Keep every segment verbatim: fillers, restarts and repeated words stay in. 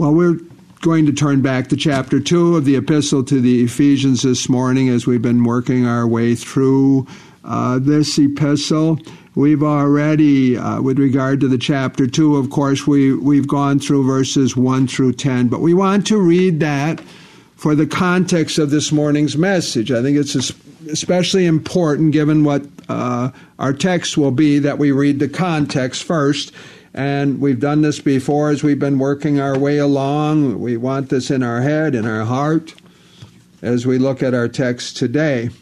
Well, we're going to turn back to chapter two of the epistle to the Ephesians this morning as we've been working our way through uh, this epistle. We've already, uh, with regard to the chapter two, of course, we, we've gone through verses one through ten, but we want to read that for the context of this morning's message. I think it's especially important, given what uh, our text will be, that we read the context first. And we've done this before as we've been working our way along. We want this in our head, in our heart, as we look at our text today.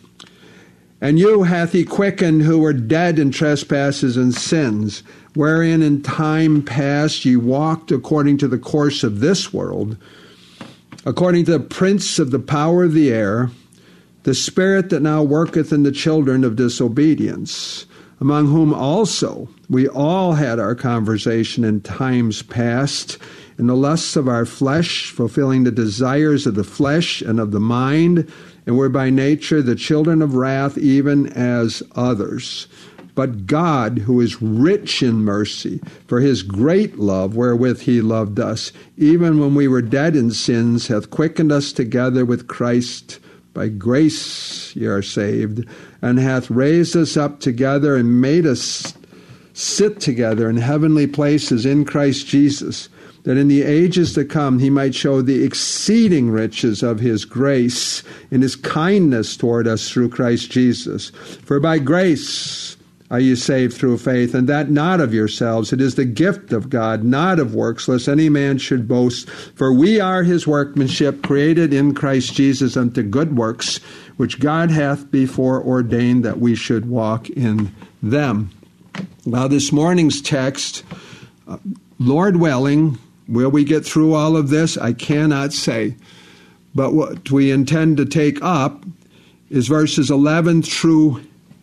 And you hath he quickened who were dead in trespasses and sins, wherein in time past ye walked according to the course of this world, according to the prince of the power of the air, the spirit that now worketh in the children of disobedience, among whom also we all had our conversation in times past, in the lusts of our flesh, fulfilling the desires of the flesh and of the mind, and were by nature the children of wrath, even as others. But God, who is rich in mercy, for his great love wherewith he loved us, even when we were dead in sins, hath quickened us together with Christ. By grace ye are saved, and hath raised us up together and made us sit together in heavenly places in Christ Jesus, that in the ages to come he might show the exceeding riches of his grace in his kindness toward us through Christ Jesus. For by grace are you saved through faith, and that not of yourselves. It is the gift of God, not of works, lest any man should boast. For we are his workmanship, created in Christ Jesus unto good works, which God hath before ordained that we should walk in them. Now, this morning's text, uh, Lord willing, will we get through all of this? I cannot say. But what we intend to take up is verses eleven through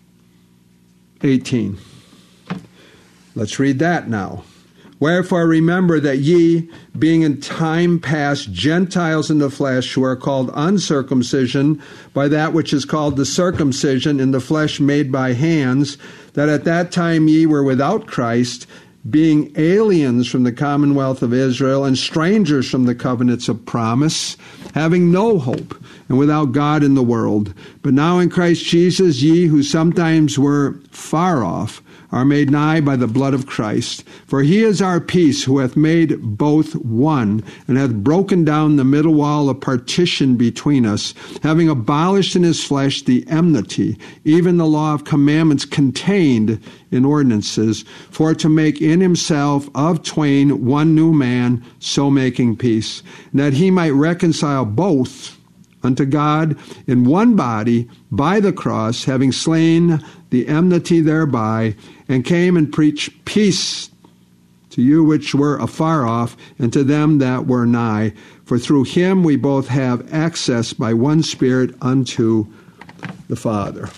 eighteen. Let's read that now. Wherefore remember that ye, being in time past Gentiles in the flesh, who are called uncircumcision by that which is called the circumcision in the flesh made by hands, that at that time ye were without Christ, being aliens from the commonwealth of Israel and strangers from the covenants of promise, having no hope and without God in the world. But now in Christ Jesus ye who sometimes were far off are made nigh by the blood of Christ. For he is our peace, who hath made both one, and hath broken down the middle wall of partition between us, having abolished in his flesh the enmity, even the law of commandments contained in ordinances, for to make in himself of twain one new man, so making peace, and that he might reconcile both unto God in one body by the cross, having slain the enmity thereby, and came and preached peace to you which were afar off, and to them that were nigh. For through him we both have access by one Spirit unto the Father.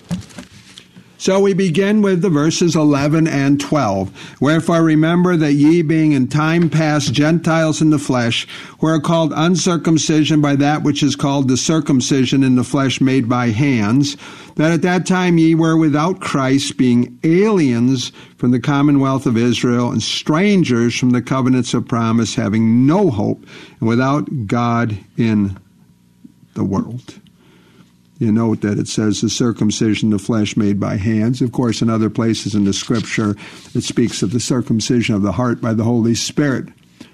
So we begin with the verses eleven and twelve. Wherefore remember that ye, being in time past Gentiles in the flesh, who are called uncircumcision by that which is called the circumcision in the flesh made by hands, that at that time ye were without Christ, being aliens from the commonwealth of Israel, and strangers from the covenants of promise, having no hope, and without God in the world. You note that it says the circumcision of the flesh made by hands. Of course, in other places in the Scripture, it speaks of the circumcision of the heart by the Holy Spirit.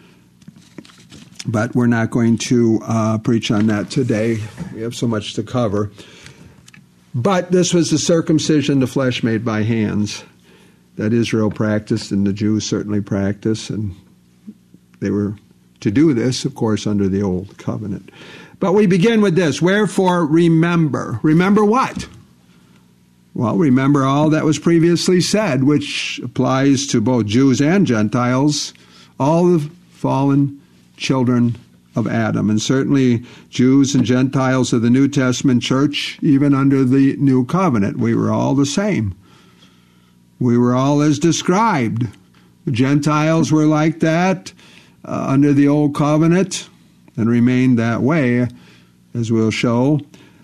But we're not going to uh, preach on that today. We have so much to cover. But this was the circumcision of the flesh made by hands that Israel practiced, and the Jews certainly practiced. And they were to do this, of course, under the Old Covenant. But we begin with this. Wherefore remember. Remember what? Well, remember all that was previously said, which applies to both Jews and Gentiles, all the fallen children of Adam. And certainly Jews and Gentiles of the New Testament church, even under the New Covenant, we were all the same. We were all as described. The Gentiles were like that uh, under the Old Covenant, and remained that way, as we'll show,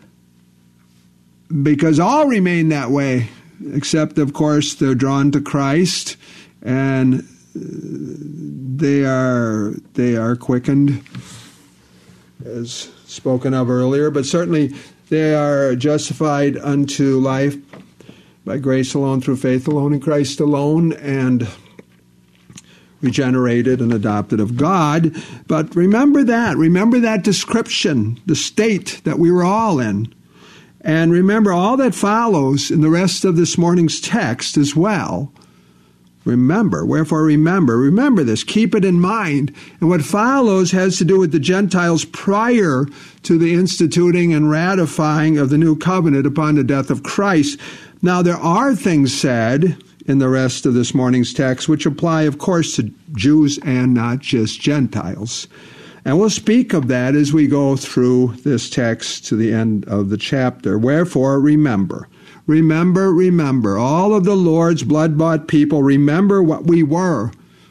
because all remain that way, except, of course, they're drawn to Christ, and they are they are quickened, as spoken of earlier, but certainly they are justified unto life by grace alone, through faith alone, in Christ alone, and regenerated and adopted of God. But remember that. Remember that description, the state that we were all in. And remember all that follows in the rest of this morning's text as well. Remember, wherefore remember, remember this, keep it in mind. And what follows has to do with the Gentiles prior to the instituting and ratifying of the new covenant upon the death of Christ. Now, there are things said in the rest of this morning's text which apply, of course, to Jews and not just Gentiles. And we'll speak of that as we go through this text to the end of the chapter. Wherefore, remember. Remember, remember. All of the Lord's blood-bought people, remember what we were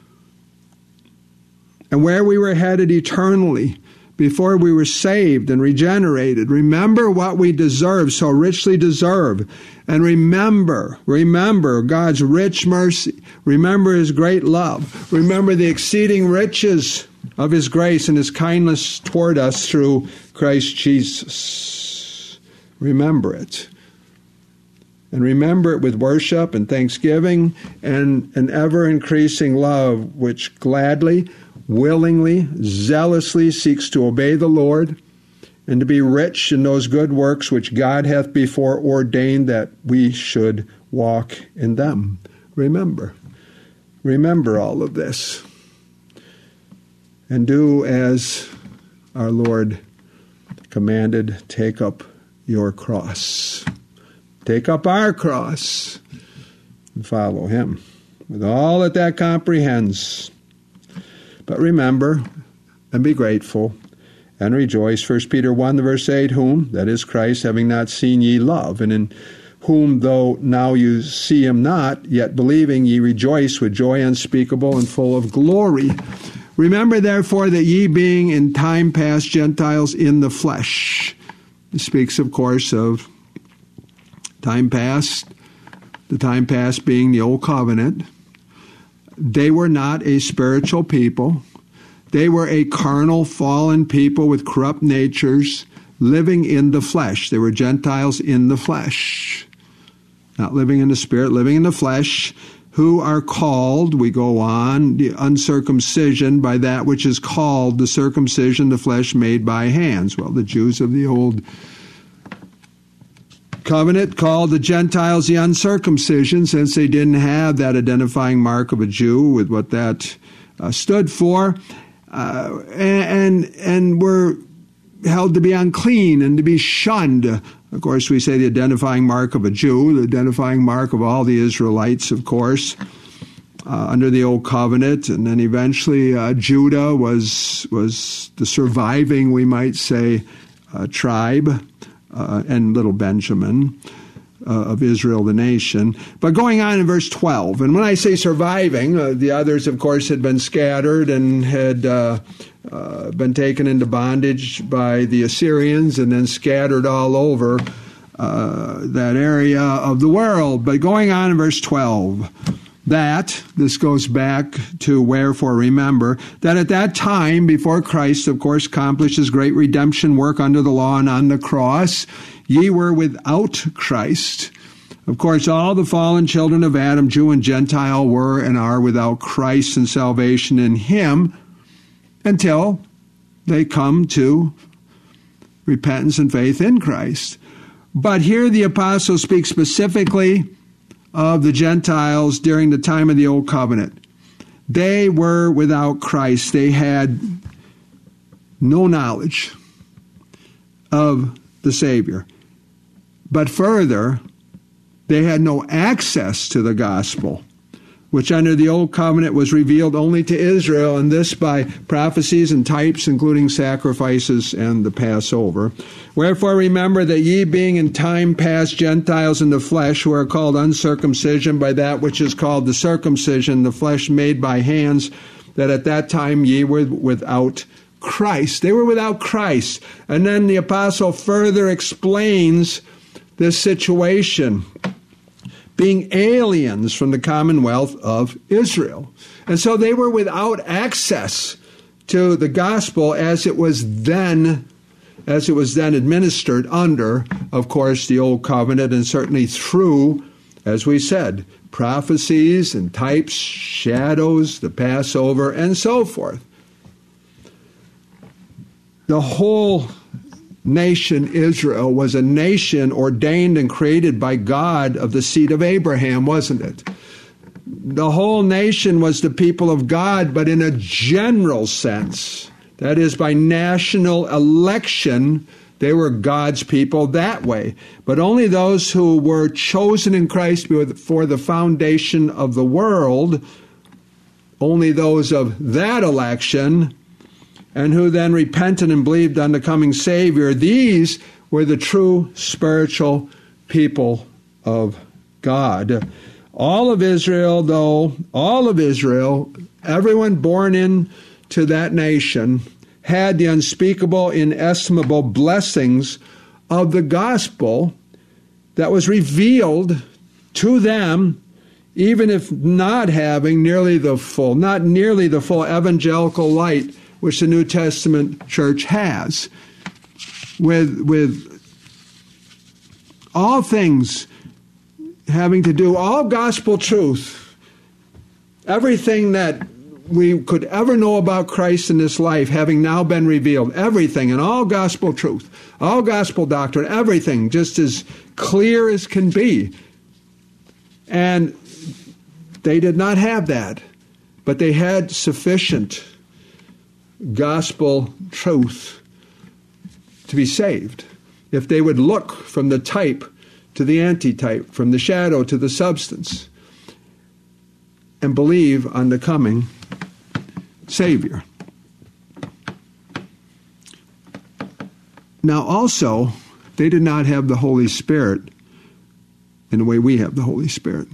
and where we were headed eternally before we were saved and regenerated. Remember what we deserve, so richly deserve. And remember, remember God's rich mercy. Remember His great love. Remember the exceeding riches of His grace and His kindness toward us through Christ Jesus. Remember it. And remember it with worship and thanksgiving and an ever-increasing love which gladly, willingly, zealously seeks to obey the Lord and to be rich in those good works which God hath before ordained that we should walk in them. Remember. Remember all of this. And do as our Lord commanded, take up your cross. Take up our cross and follow Him with all that that comprehends. But remember and be grateful and rejoice. First Peter one, verse eight, whom, that is Christ, having not seen ye love, and in whom, though now you see Him not, yet believing ye rejoice with joy unspeakable and full of glory. Remember, therefore, that ye being in time past Gentiles in the flesh. It speaks, of course, of time past, the time past being the Old Covenant. They were not a spiritual people. They were a carnal, fallen people with corrupt natures living in the flesh. They were Gentiles in the flesh. Not living in the Spirit, living in the flesh, who are called, we go on, the uncircumcision by that which is called the circumcision, the flesh made by hands. Well, the Jews of the Old Covenant called the Gentiles the uncircumcision, since they didn't have that identifying mark of a Jew with what that uh, stood for, uh, and, and and were held to be unclean and to be shunned. Of course, we say the identifying mark of a Jew, the identifying mark of all the Israelites, of course, uh, under the Old Covenant, and then eventually uh, Judah was was the surviving, we might say, uh, tribe. Uh, and little Benjamin uh, of Israel, the nation. But going on in verse twelve, and when I say surviving, uh, the others, of course, had been scattered and had uh, uh, been taken into bondage by the Assyrians and then scattered all over uh, that area of the world. But going on in verse twelve, that, this goes back to wherefore remember, that at that time, before Christ, of course, accomplished His great redemption work under the law and on the cross, ye were without Christ. Of course, all the fallen children of Adam, Jew and Gentile, were and are without Christ and salvation in Him until they come to repentance and faith in Christ. But here the apostle speaks specifically of the Gentiles during the time of the Old Covenant. They were without Christ. They had no knowledge of the Savior. But further, they had no access to the gospel, which under the Old Covenant was revealed only to Israel, and this by prophecies and types, including sacrifices and the Passover. Wherefore remember that ye being in time past Gentiles in the flesh, who are called uncircumcision by that which is called the circumcision, the flesh made by hands, that at that time ye were without Christ. They were without Christ. And then the apostle further explains this situation, being aliens from the commonwealth of Israel. And so they were without access to the gospel as it was then as it was then administered under, of course, the Old Covenant, and certainly through, as we said, prophecies and types, shadows, the Passover, and so forth. The whole nation Israel was a nation ordained and created by God of the seed of Abraham, wasn't it? The whole nation was the people of God, but in a general sense. That is, by national election, they were God's people that way. But only those who were chosen in Christ for the foundation of the world, only those of that election, and who then repented and believed on the coming Savior, these were the true spiritual people of God. All of Israel, though, all of Israel, everyone born into that nation, had the unspeakable, inestimable blessings of the gospel that was revealed to them, even if not having nearly the full, not nearly the full evangelical light which the New Testament church has. With, with all things having to do, all gospel truth, everything that we could ever know about Christ in this life having now been revealed, everything and all gospel truth, all gospel doctrine, everything just as clear as can be. And they did not have that, but they had sufficient gospel truth to be saved. If they would look from the type to the antitype, from the shadow to the substance, and believe on the coming Savior. Now also, they did not have the Holy Spirit in the way we have the Holy Spirit.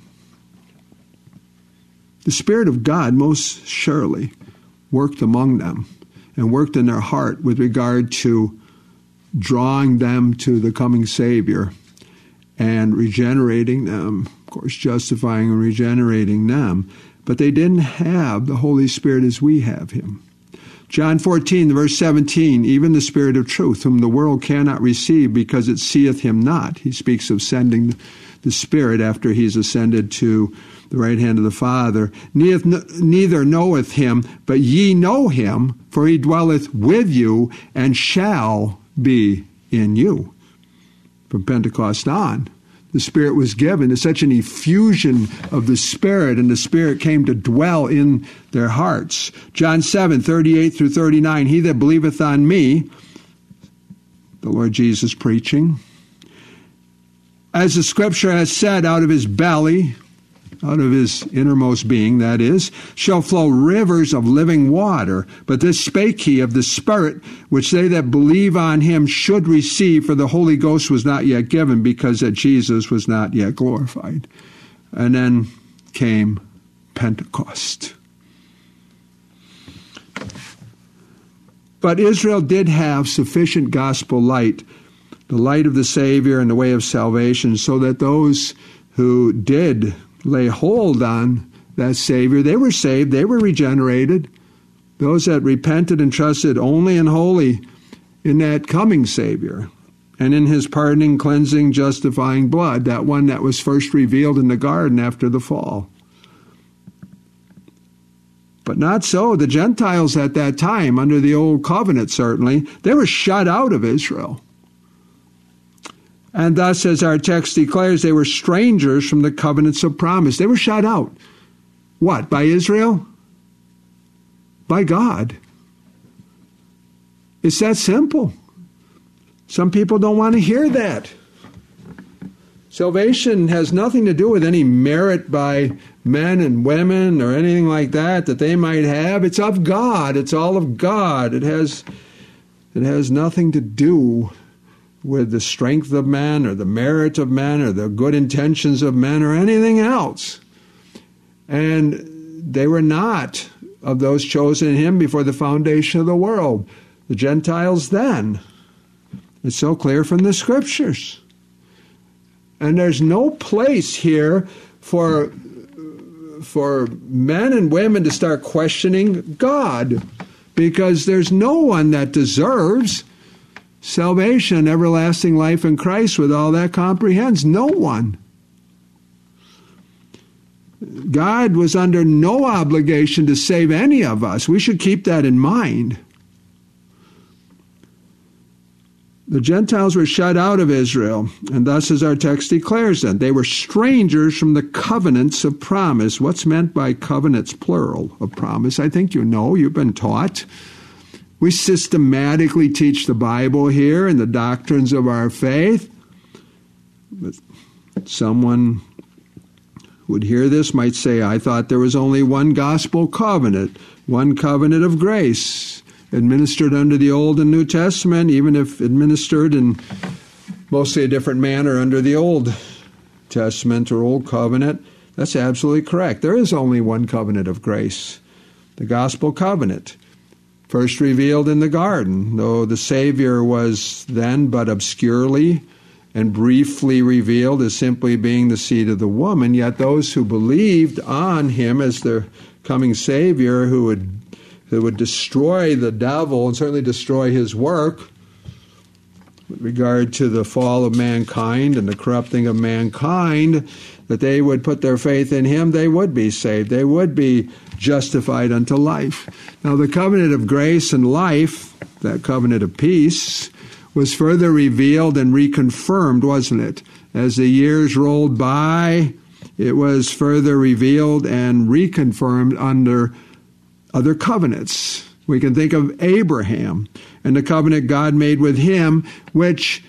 The Spirit of God most surely worked among them and worked in their heart with regard to drawing them to the coming Savior and regenerating them, of course, justifying and regenerating them. But they didn't have the Holy Spirit as we have him. John fourteen, verse seventeen, even the Spirit of truth, whom the world cannot receive because it seeth him not. He speaks of sending the Spirit after he's ascended to the right hand of the Father. Neither knoweth him, but ye know him, for he dwelleth with you and shall be in you. From Pentecost on, the Spirit was given. It's such an effusion of the Spirit, and the Spirit came to dwell in their hearts. John seven, thirty-eight through thirty-nine, he that believeth on me, the Lord Jesus preaching, as the Scripture has said, out of his belly, out of his innermost being, that is, shall flow rivers of living water. But this spake he of the Spirit, which they that believe on him should receive, for the Holy Ghost was not yet given, because that Jesus was not yet glorified. And then came Pentecost. But Israel did have sufficient gospel light, the light of the Savior and the way of salvation, so that those who did lay hold on that Savior, they were saved, they were regenerated. Those that repented and trusted only and wholly in that coming Savior and in his pardoning, cleansing, justifying blood, that one that was first revealed in the garden after the fall. But not so. The Gentiles at that time, under the Old Covenant certainly, they were shut out of Israel. And thus, as our text declares, they were strangers from the covenants of promise. They were shut out. What? By Israel? By God. It's that simple. Some people don't want to hear that. Salvation has nothing to do with any merit by men and women or anything like that that they might have. It's of God. It's all of God. It has, it has nothing to do with the strength of men or the merit of men or the good intentions of men or anything else. And they were not of those chosen in him before the foundation of the world. The Gentiles then. It's so clear from the Scriptures. And there's no place here for for men and women to start questioning God, because there's no one that deserves salvation, everlasting life in Christ with all that comprehends. No one. God was under no obligation to save any of us. We should keep that in mind. The Gentiles were shut out of Israel, and thus, as our text declares them, they were strangers from the covenants of promise. What's meant by covenants, plural, of promise? I think you know, you've been taught. We systematically teach the Bible here and the doctrines of our faith. But someone would hear this might say, I thought there was only one gospel covenant, one covenant of grace, administered under the Old and New Testament, even if administered in mostly a different manner under the Old Testament or Old Covenant. That's absolutely correct. There is only one covenant of grace, the gospel covenant, first revealed in the garden, though the Savior was then but obscurely and briefly revealed as simply being the seed of the woman, yet those who believed on him as their coming Savior, who would who would destroy the devil and certainly destroy his work with regard to the fall of mankind and the corrupting of mankind, that they would put their faith in him, they would be saved. They would be justified unto life. Now, the covenant of grace and life, that covenant of peace, was further revealed and reconfirmed, wasn't it? As the years rolled by, it was further revealed and reconfirmed under other covenants. We can think of Abraham and the covenant God made with him, which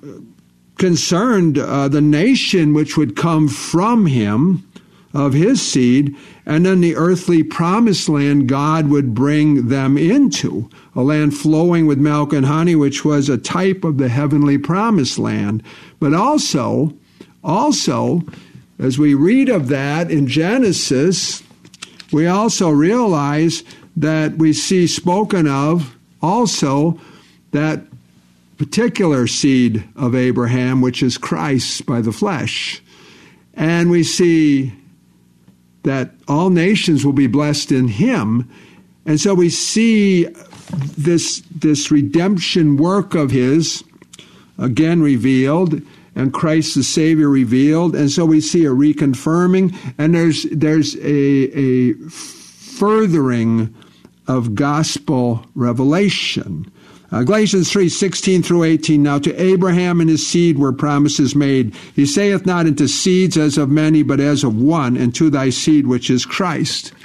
concerned uh, the nation which would come from him, of his seed, and then the earthly promised land God would bring them into, a land flowing with milk and honey, which was a type of the heavenly promised land. But also, also, as we read of that in Genesis, we also realize that we see spoken of also that particular seed of Abraham, which is Christ by the flesh. And we see that all nations will be blessed in him. And so we see this, this redemption work of his again revealed, and Christ the Savior revealed. And so we see a reconfirming, and there's there's a, a furthering of gospel revelation. Uh, Galatians three, sixteen through eighteen, now to Abraham and his seed were promises made. He saith not unto seeds as of many, but as of one, and to thy seed which is Christ.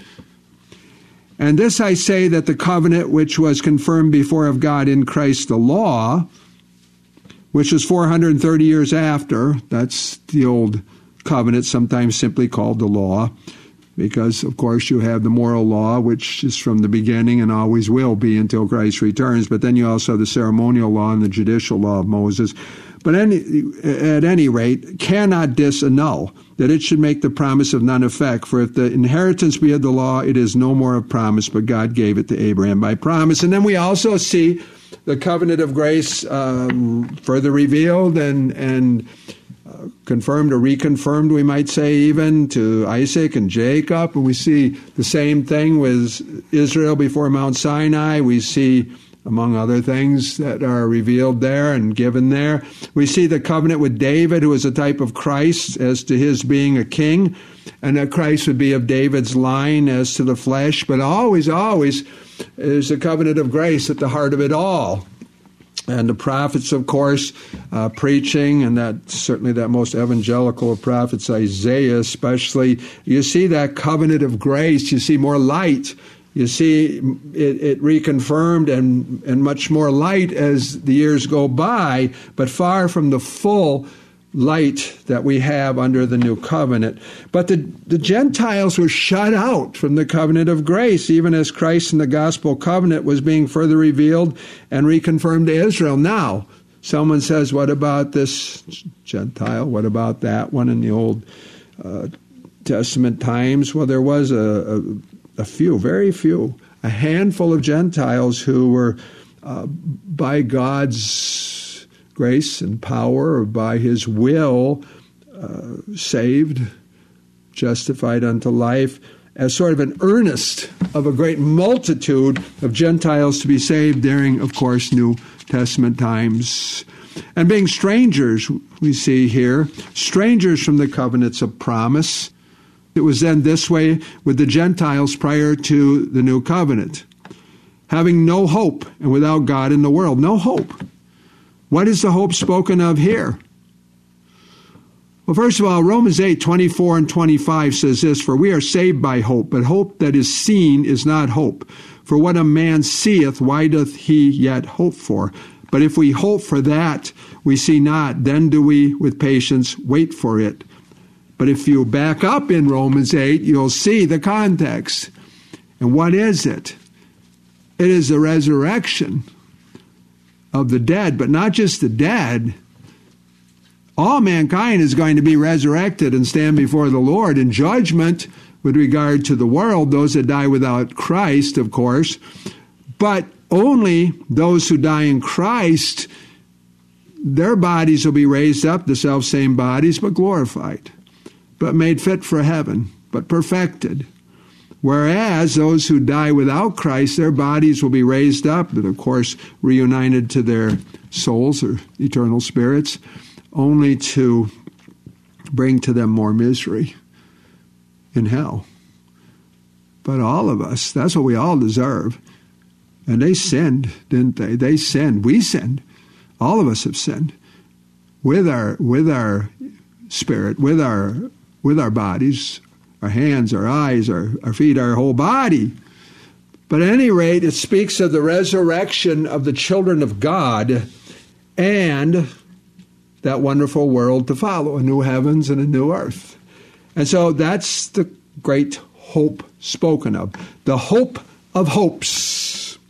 And this I say, that the covenant which was confirmed before of God in Christ the law, which is four hundred thirty years after, that's the old covenant, sometimes simply called the law, because, of course, you have the moral law, which is from the beginning and always will be until Christ returns. But then you also have the ceremonial law and the judicial law of Moses. But any, at any rate, cannot disannul that it should make the promise of none effect. For if the inheritance be of the law, it is no more of promise, but God gave it to Abraham by promise. And then we also see the covenant of grace um, further revealed and and uh, confirmed or reconfirmed, we might say, even to Isaac and Jacob. And we see the same thing with Israel before Mount Sinai. We see, among other things that are revealed there and given there, we see the covenant with David, who is a type of Christ as to his being a king, and that Christ would be of David's line as to the flesh. But always, always, is the covenant of grace at the heart of it all. And the prophets, of course, uh, preaching, and that certainly that most evangelical of prophets, Isaiah especially, you see that covenant of grace. You see more light. You see it, it reconfirmed and, and much more light as the years go by, but far from the full light that we have under the new covenant. But the, the Gentiles were shut out from the covenant of grace, even as Christ in the gospel covenant was being further revealed and reconfirmed to Israel. Now, someone says, what about this Gentile? What about that one in the Old uh, Testament times? Well, there was a, a, a few, very few, a handful of Gentiles who were uh, by God's grace and power, or by his will, uh, saved, justified unto life, as sort of an earnest of a great multitude of Gentiles to be saved during, of course, New Testament times. And being strangers, we see here, strangers from the covenants of promise. It was then this way with the Gentiles prior to the new covenant. Having no hope and without God in the world. No hope. What is the hope spoken of here? Well, first of all, Romans eight, twenty-four and twenty-five says this, "For we are saved by hope, but hope that is seen is not hope. For what a man seeth, why doth he yet hope for? But if we hope for that we see not, then do we with patience wait for it." But if you back up in Romans eight, you'll see the context. And what is it? It is the resurrection of the dead, but not just the dead. All mankind is going to be resurrected and stand before the Lord in judgment with regard to the world, those that die without Christ, of course. But only those who die in Christ, their bodies will be raised up, the self-same bodies, but glorified, but made fit for heaven, but perfected. Whereas those who die without Christ, their bodies will be raised up, but of course reunited to their souls or eternal spirits, only to bring to them more misery in hell. But all of us, that's what we all deserve. And they sinned, didn't they? They sinned. We sinned. All of us have sinned with our with our spirit, with our with our bodies, our hands, our eyes, our, our feet, our whole body. But at any rate, it speaks of the resurrection of the children of God and that wonderful world to follow, a new heavens and a new earth. And so that's the great hope spoken of, the hope of hopes.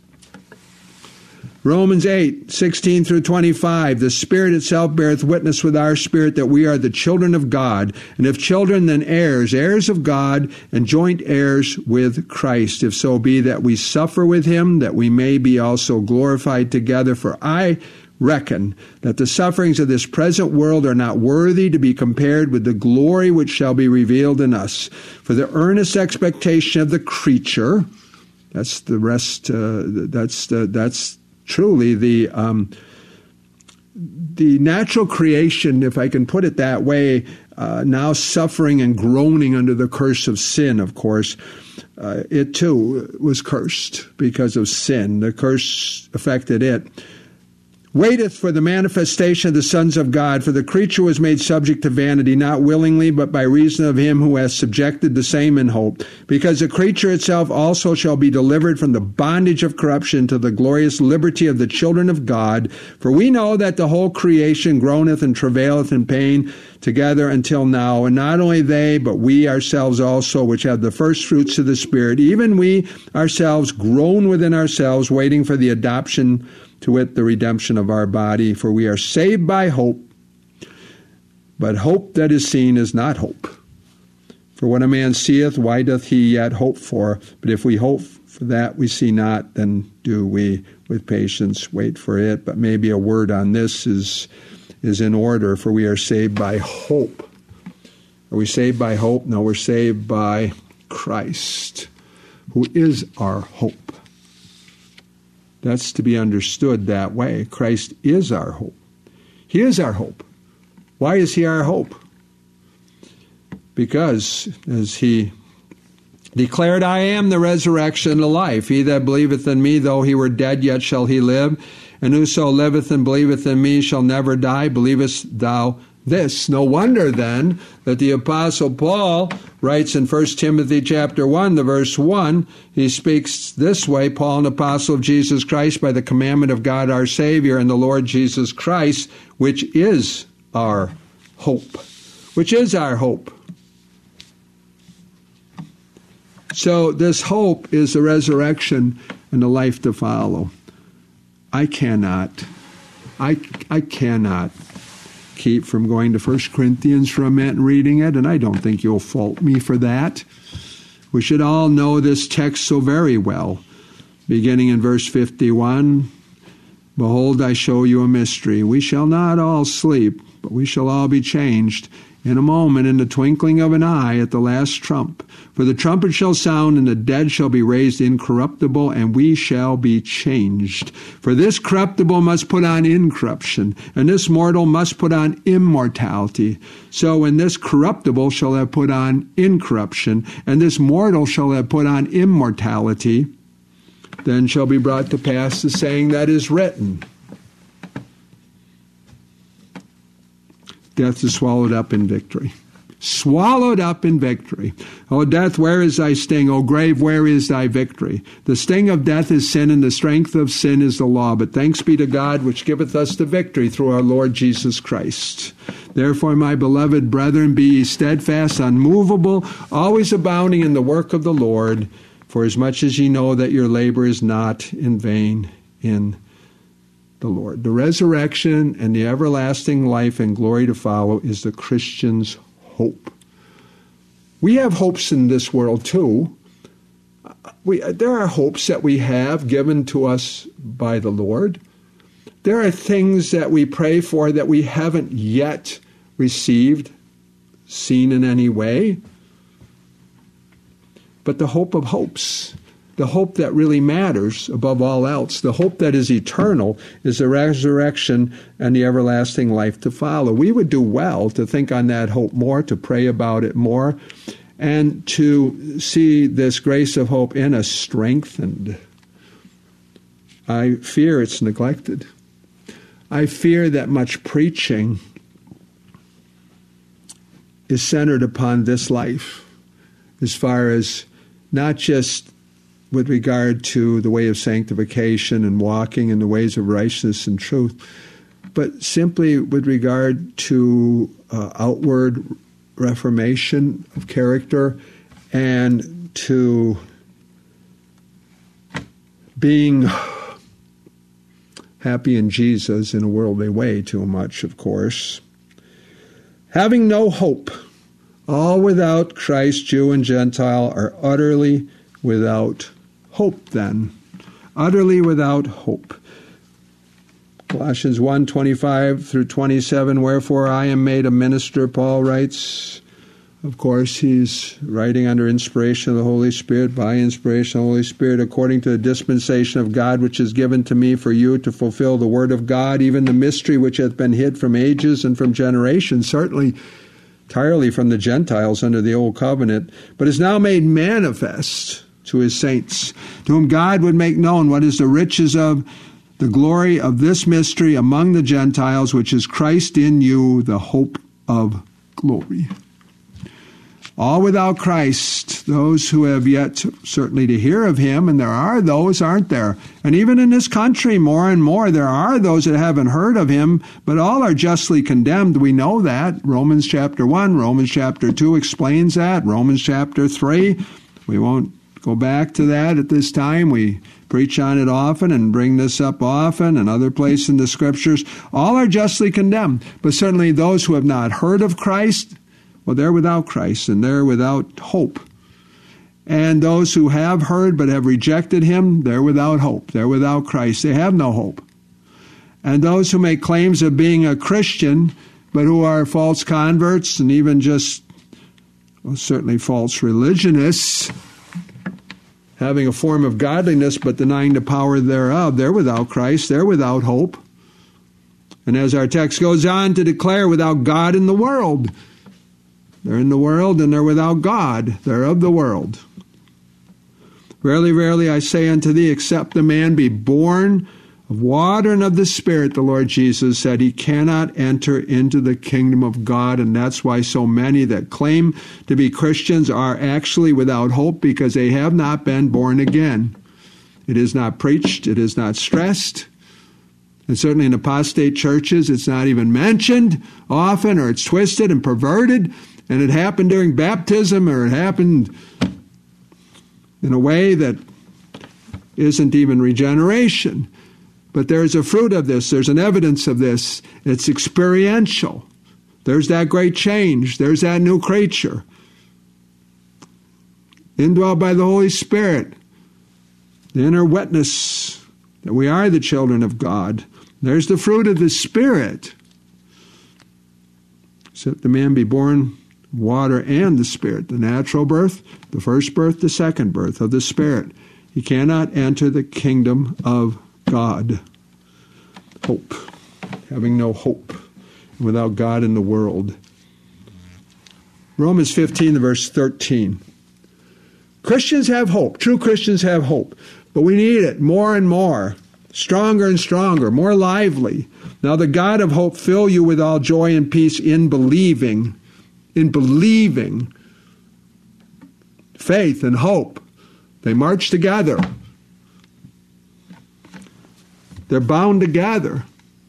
Romans eight, sixteen through twenty-five, "The Spirit itself beareth witness with our spirit that we are the children of God, and if children, then heirs, heirs of God, and joint heirs with Christ, if so be that we suffer with him, that we may be also glorified together. For I reckon that the sufferings of this present world are not worthy to be compared with the glory which shall be revealed in us. For the earnest expectation of the creature," that's the rest, uh, that's the, that's truly the um, the natural creation, if I can put it that way, uh, now suffering and groaning under the curse of sin, of course. Uh, it too was cursed because of sin. The curse affected it. "Waiteth for the manifestation of the sons of God, for the creature was made subject to vanity, not willingly, but by reason of him who has subjected the same in hope. Because the creature itself also shall be delivered from the bondage of corruption to the glorious liberty of the children of God. For we know that the whole creation groaneth and travaileth in pain together until now. And not only they, but we ourselves also, which have the first fruits of the Spirit, even we ourselves groan within ourselves, waiting for the adoption, to wit, the redemption of our body. For we are saved by hope, but hope that is seen is not hope. For what a man seeth, why doth he yet hope for? But if we hope for that we see not, then do we with patience wait for it." But maybe a word on this is, is in order, for we are saved by hope. Are we saved by hope? No, we're saved by Christ, who is our hope. That's to be understood that way. Christ is our hope. He is our hope. Why is he our hope? Because, as he declared, "I am the resurrection and the life. He that believeth in me, though he were dead, yet shall he live. And whoso liveth and believeth in me shall never die. Believest thou this?" No wonder, then, that the Apostle Paul writes in First Timothy chapter one, the verse one, he speaks this way, "Paul, an apostle of Jesus Christ, by the commandment of God our Savior and the Lord Jesus Christ, which is our hope." Which is our hope. So this hope is the resurrection and the life to follow. I cannot, I, I cannot keep from going to First Corinthians for a minute and reading it, and I don't think you'll fault me for that. We should all know this text so very well. Beginning in verse fifty-one, "Behold, I show you a mystery. We shall not all sleep, but we shall all be changed in a moment, in the twinkling of an eye, at the last trump. For the trumpet shall sound, and the dead shall be raised incorruptible, and we shall be changed. For this corruptible must put on incorruption, and this mortal must put on immortality. So when this corruptible shall have put on incorruption, and this mortal shall have put on immortality, then shall be brought to pass the saying that is written, death is swallowed up in victory. Swallowed up in victory. O death, where is thy sting? O grave, where is thy victory? The sting of death is sin, and the strength of sin is the law. But thanks be to God, which giveth us the victory through our Lord Jesus Christ. Therefore, my beloved brethren, be ye steadfast, unmovable, always abounding in the work of the Lord, for as much as ye know that your labor is not in vain in the Lord. The resurrection and the everlasting life and glory to follow is the Christian's hope. We have hopes in this world too. We, there are hopes that we have given to us by the Lord. There are things that we pray for that we haven't yet received, seen in any way. But the hope of hopes, the hope that really matters above all else, the hope that is eternal, is the resurrection and the everlasting life to follow. We would do well to think on that hope more, to pray about it more, and to see this grace of hope in us strengthened. I fear it's neglected. I fear that much preaching is centered upon this life, as far as not just with regard to the way of sanctification and walking in the ways of righteousness and truth, but simply with regard to uh, outward reformation of character and to being happy in Jesus in a worldly way too much, of course. Having no hope, all without Christ, Jew and Gentile, are utterly without hope then. Utterly without hope. Colossians one, twenty-five through twenty-seven, wherefore I am made a minister, Paul writes. Of course, he's writing under inspiration of the Holy Spirit, by inspiration of the Holy Spirit, according to the dispensation of God which is given to me for you to fulfill the word of God, even the mystery which hath been hid from ages and from generations, certainly entirely from the Gentiles under the old covenant, but is now made manifest to his saints, to whom God would make known what is the riches of the glory of this mystery among the Gentiles, which is Christ in you, the hope of glory. All without Christ, those who have yet certainly to hear of him, and there are those, aren't there? And even in this country, more and more, there are those that haven't heard of him, but all are justly condemned. We know that. Romans chapter one, Romans chapter two explains that. Romans chapter three, we won't go back to that at this time. We preach on it often and bring this up often, and other places in the Scriptures. All are justly condemned, but certainly those who have not heard of Christ, well, they're without Christ, and they're without hope. And those who have heard but have rejected him, they're without hope. They're without Christ. They have no hope. And those who make claims of being a Christian, but who are false converts and even just, well, certainly false religionists, having a form of godliness but denying the power thereof, they're without Christ. They're without hope. And as our text goes on to declare, without God in the world. They're in the world, and they're without God. They're of the world. Verily, verily, I say unto thee, except a man be born of water and of the Spirit, the Lord Jesus said, he cannot enter into the kingdom of God. And that's why so many that claim to be Christians are actually without hope, because they have not been born again. It is not preached. It is not stressed. And certainly in apostate churches, it's not even mentioned often, or it's twisted and perverted. And it happened during baptism, or it happened in a way that isn't even regeneration. But there's a fruit of this. There's an evidence of this. It's experiential. There's that great change. There's that new creature. Indwelt by the Holy Spirit. The inner witness that we are the children of God. There's the fruit of the Spirit. except a man be born water and the Spirit, the natural birth, the first birth, the second birth of the Spirit. He cannot enter the kingdom of God. Hope. Having no hope. Without God in the world. Romans fifteen, verse thirteen. Christians have hope. True Christians have hope. But we need it more and more. Stronger and stronger. More lively. Now the God of hope fill you with all joy and peace in believing. In believing. Faith and hope. They march together. They're bound together.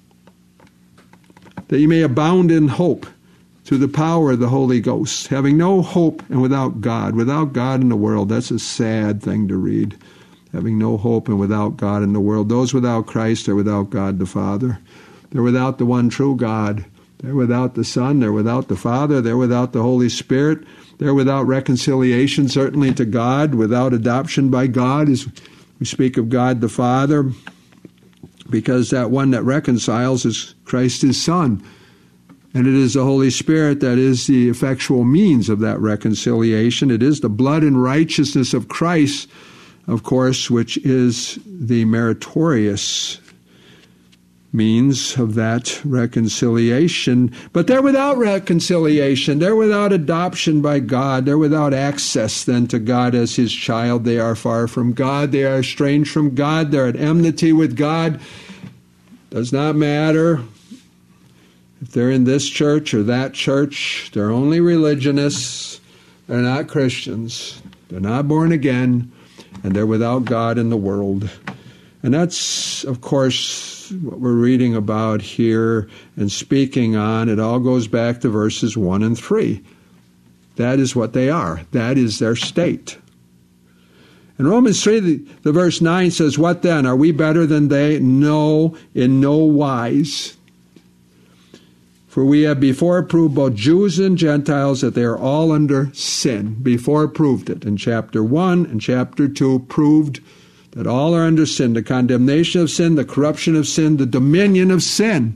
That you may abound in hope through the power of the Holy Ghost. Having no hope and without God. Without God in the world. That's a sad thing to read. Having no hope and without God in the world. Those without Christ are without God the Father. They're without the one true God. They're without the Son. They're without the Father. They're without the Holy Spirit. They're without reconciliation, certainly to God, without adoption by God, as we speak of God the Father, because that one that reconciles is Christ his Son. And it is the Holy Spirit that is the effectual means of that reconciliation. It is the blood and righteousness of Christ, of course, which is the meritorious means of that reconciliation. But they're without reconciliation. They're without adoption by God. They're without access then to God as his child. They are far from God. They are estranged from God. They're at enmity with God. Does not matter if they're in this church or that church. They're only religionists. They're not Christians. They're not born again. And they're without God in the world. And that's, of course, what we're reading about here and speaking on. It all goes back to verses one and three. That is what they are. That is their state. In Romans three, the, the verse nine says, what then? Are we better than they? No, in no wise. For we have before proved, both Jews and Gentiles, that they are all under sin. Before proved it. In chapter one and chapter two, proved that all are under sin, the condemnation of sin, the corruption of sin, the dominion of sin.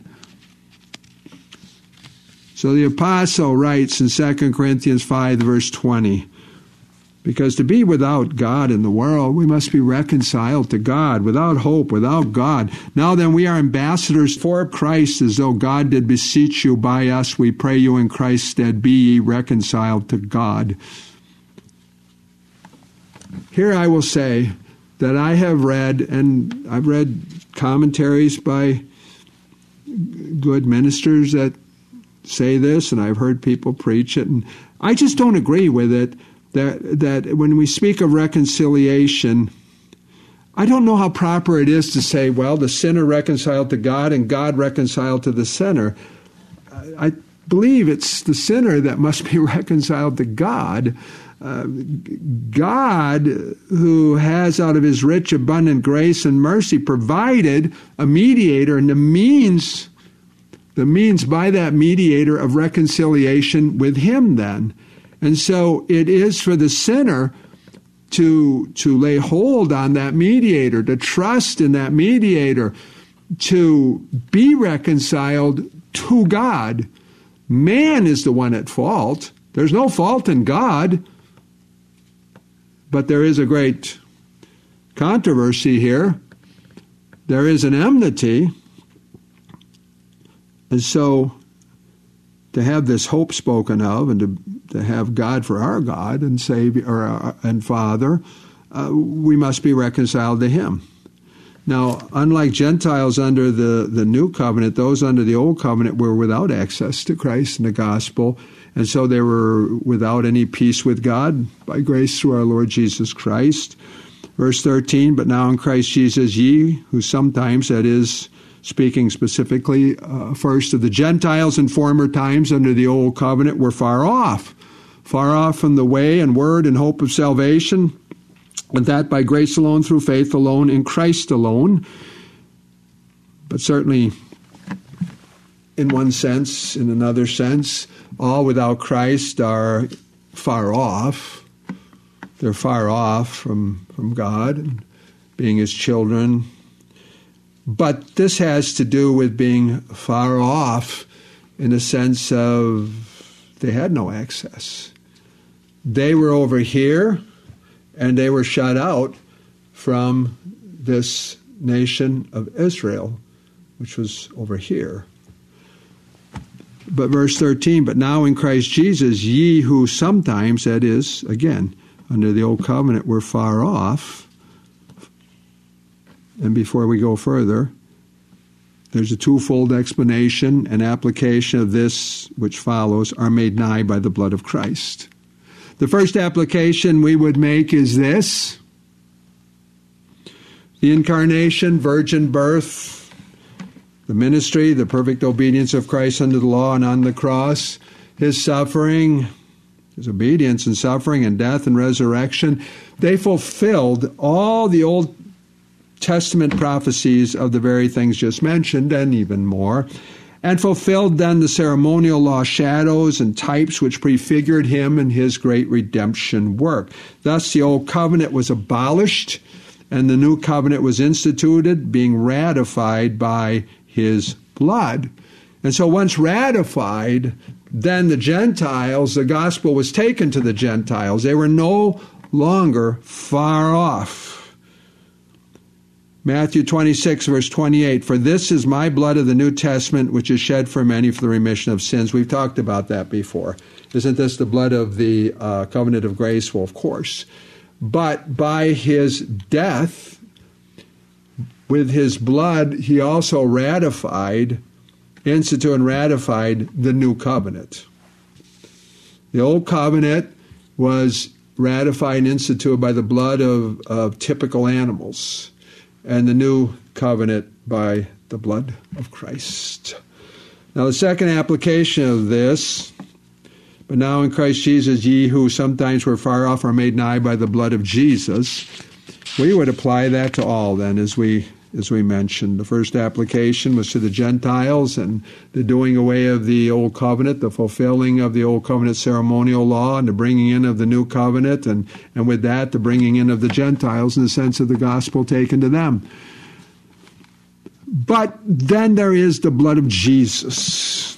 So the apostle writes in Second Corinthians five, verse twenty, because to be without God in the world, we must be reconciled to God, without hope, without God. Now then, we are ambassadors for Christ, as though God did beseech you by us. We pray you in Christ's stead, be ye reconciled to God. Here I will say that I have read, and I've read commentaries by good ministers that say this, and I've heard people preach it, and I just don't agree with it, that, that when we speak of reconciliation, I don't know how proper it is to say, well, the sinner reconciled to God and God reconciled to the sinner. I believe it's the sinner that must be reconciled to God. Uh, God, who has out of his rich, abundant grace and mercy provided a mediator and the means, the means by that mediator of reconciliation with him then. And so it is for the sinner to, to lay hold on that mediator, to trust in that mediator, to be reconciled to God. Man is the one at fault. There's no fault in God. But there is a great controversy here. There is an enmity. And so to have this hope spoken of and to, to have God for our God and Savior or our, and Father, uh, we must be reconciled to him. Now, unlike Gentiles under the, the new covenant, those under the old covenant were without access to Christ and the gospel. And so they were without any peace with God by grace through our Lord Jesus Christ. Verse thirteen, but now in Christ Jesus ye, who sometimes, that is, speaking specifically uh, first of the Gentiles in former times under the old covenant, were far off, far off from the way and word and hope of salvation, and that by grace alone, through faith alone, in Christ alone. But certainly, in one sense, in another sense, all without Christ are far off. They're far off from, from God and being his children. But this has to do with being far off in a sense of they had no access. They were over here, and they were shut out from this nation of Israel, which was over here. But verse thirteen, but now in Christ Jesus, ye who sometimes, that is, again, under the old covenant, were far off. And before we go further, there's a twofold explanation and application of this which follows, are made nigh by the blood of Christ. The first application we would make is this: the incarnation, virgin birth, the ministry, the perfect obedience of Christ under the law and on the cross, his suffering, his obedience and suffering and death and resurrection, they fulfilled all the Old Testament prophecies of the very things just mentioned and even more, and fulfilled then the ceremonial law shadows and types which prefigured him and his great redemption work. Thus the old covenant was abolished and the new covenant was instituted, being ratified by his blood. And so once ratified, then the Gentiles, the gospel was taken to the Gentiles. They were no longer far off. Matthew twenty-six, verse twenty-eight, for this is my blood of the New Testament, which is shed for many for the remission of sins. We've talked about that before. Isn't this the blood of the uh, covenant of grace? Well, of course. But by his death, with his blood, he also ratified, instituted and ratified the new covenant. The old covenant was ratified and instituted by the blood of, of typical animals, and the new covenant by the blood of Christ. Now the second application of this, but now in Christ Jesus, ye who sometimes were far off are made nigh by the blood of Jesus. We would apply that to all then, as we as we mentioned. The first application was to the Gentiles and the doing away of the old covenant, the fulfilling of the old covenant ceremonial law, and the bringing in of the new covenant, and, and with that, the bringing in of the Gentiles in the sense of the gospel taken to them. But then there is the blood of Jesus,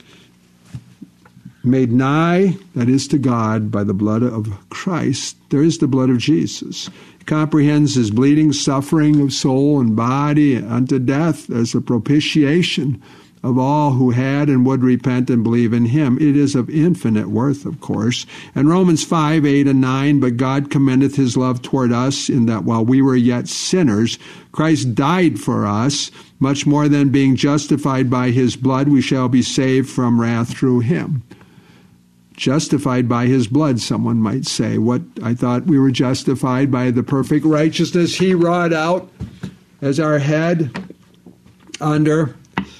made nigh, that is to God, by the blood of Christ. There is the blood of Jesus. It comprehends his bleeding, suffering of soul and body unto death as a propitiation of all who had and would repent and believe in him. It is of infinite worth, of course. And Romans five, eight and nine, but God commendeth his love toward us in that while we were yet sinners, Christ died for us. Much more than being justified by his blood, we shall be saved from wrath through him. Justified by his blood, someone might say. What I thought we were justified by the perfect righteousness he wrought out as our head under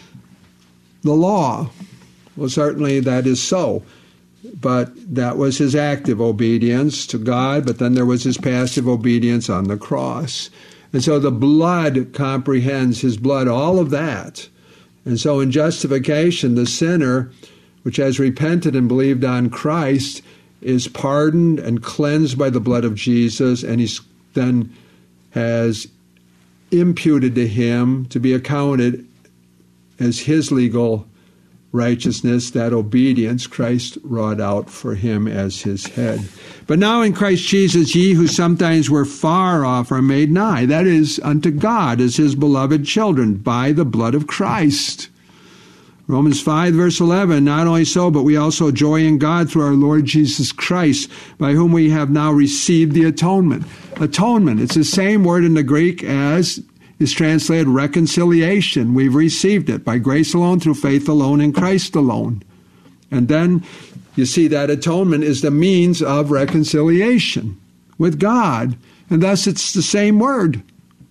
the law. Well, certainly that is so. But that was his active obedience to God, but then there was his passive obedience on the cross. And so the blood comprehends, his blood, all of that. And so in justification, the sinner, which has repented and believed on Christ, is pardoned and cleansed by the blood of Jesus, and he's then has imputed to him to be accounted as his legal righteousness, that obedience Christ wrought out for him as his head. But now in Christ Jesus, ye who sometimes were far off are made nigh, that is, unto God as his beloved children, by the blood of Christ. Romans five, verse eleven, not only so, but we also joy in God through our Lord Jesus Christ, by whom we have now received the atonement. Atonement, it's the same word in the Greek as is translated reconciliation. We've received it by grace alone, through faith alone, in Christ alone. And then you see that atonement is the means of reconciliation with God, and thus it's the same word.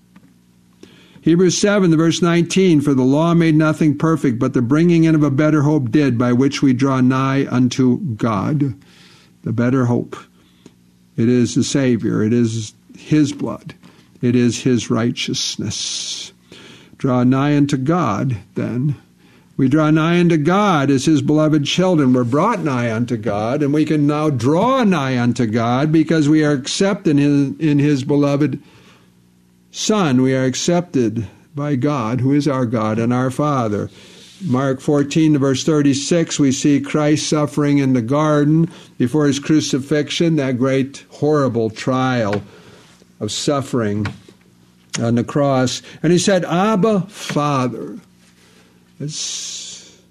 Hebrews seven, verse nineteen, for the law made nothing perfect, but the bringing in of a better hope did, by which we draw nigh unto God. The better hope. It is the Savior. It is his blood. It is his righteousness. Draw nigh unto God, then. We draw nigh unto God as his beloved children. We're brought nigh unto God, and we can now draw nigh unto God because we are accepted in, in his beloved Son. We are accepted by God, who is our God and our Father. Mark fourteen, verse thirty-six, we see Christ suffering in the garden before his crucifixion, that great horrible trial of suffering on the cross. And he said, Abba, Father. It's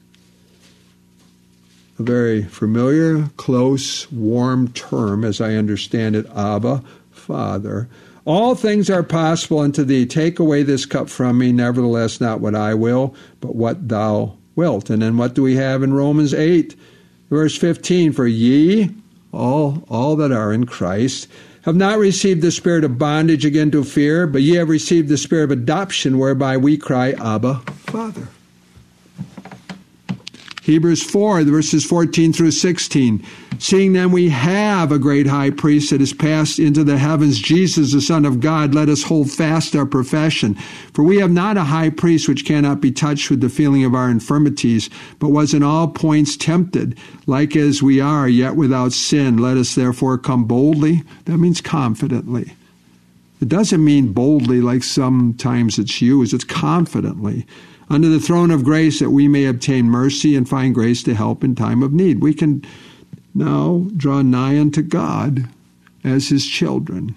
a very familiar, close, warm term, as I understand it, Abba, Father. All things are possible unto thee. Take away this cup from me. Nevertheless, not what I will, but what thou wilt. And then what do we have in Romans eight, verse fifteen? For ye, all, all that are in Christ, have not received the spirit of bondage again to fear, but ye have received the spirit of adoption, whereby we cry, Abba, Father. Hebrews four, verses fourteen through sixteen. Seeing then we have a great high priest that is passed into the heavens, Jesus, the Son of God, let us hold fast our profession. For we have not a high priest which cannot be touched with the feeling of our infirmities, but was in all points tempted, like as we are, yet without sin. Let us therefore come boldly. That means confidently. It doesn't mean boldly like sometimes it's used. It's confidently. Under the throne of grace, that we may obtain mercy and find grace to help in time of need. We can now draw nigh unto God as his children.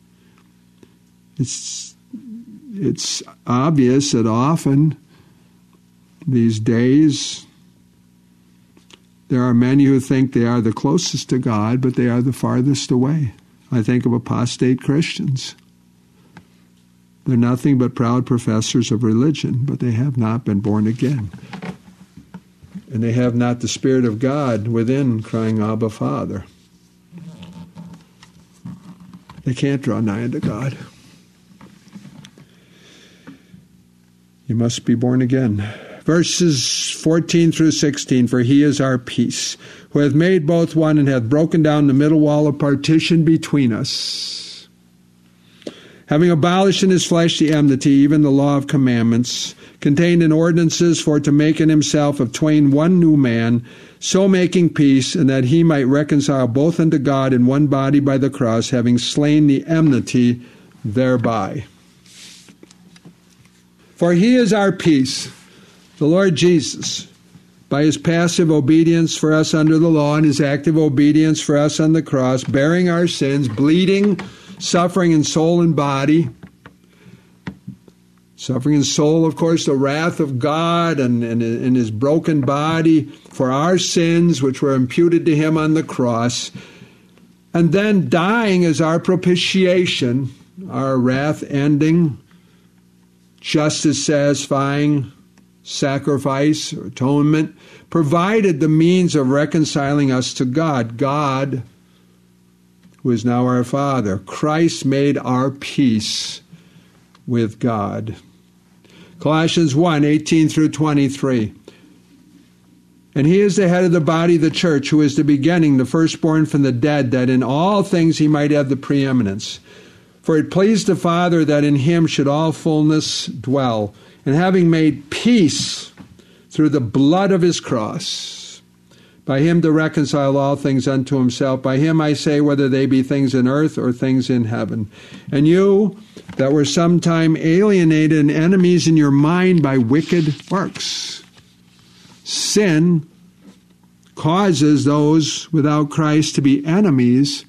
It's, it's obvious that often these days there are many who think they are the closest to God, but they are the farthest away. I think of apostate Christians. They're nothing but proud professors of religion, but they have not been born again. And they have not the Spirit of God within, crying, Abba, Father. They can't draw nigh unto God. You must be born again. Verses fourteen through sixteen, for he is our peace, who hath made both one, and hath broken down the middle wall of partition between us, having abolished in his flesh the enmity, even the law of commandments, contained in ordinances, for to make in himself of twain one new man, so making peace, and that he might reconcile both unto God in one body by the cross, having slain the enmity thereby. For he is our peace, the Lord Jesus, by his passive obedience for us under the law, and his active obedience for us on the cross, bearing our sins, bleeding, suffering in soul and body. Suffering in soul, of course, the wrath of God, and in his broken body for our sins, which were imputed to him on the cross. And then dying as our propitiation, our wrath ending, justice satisfying sacrifice or atonement, provided the means of reconciling us to God. God, who is now our Father. Christ made our peace with God. Colossians one, eighteen through twenty-three. And he is the head of the body, the church, who is the beginning, the firstborn from the dead, that in all things he might have the preeminence. For it pleased the Father that in him should all fullness dwell, and having made peace through the blood of his cross, by him to reconcile all things unto himself. By him I say, whether they be things in earth or things in heaven. And you that were sometime alienated and enemies in your mind by wicked works. Sin causes those without Christ to be enemies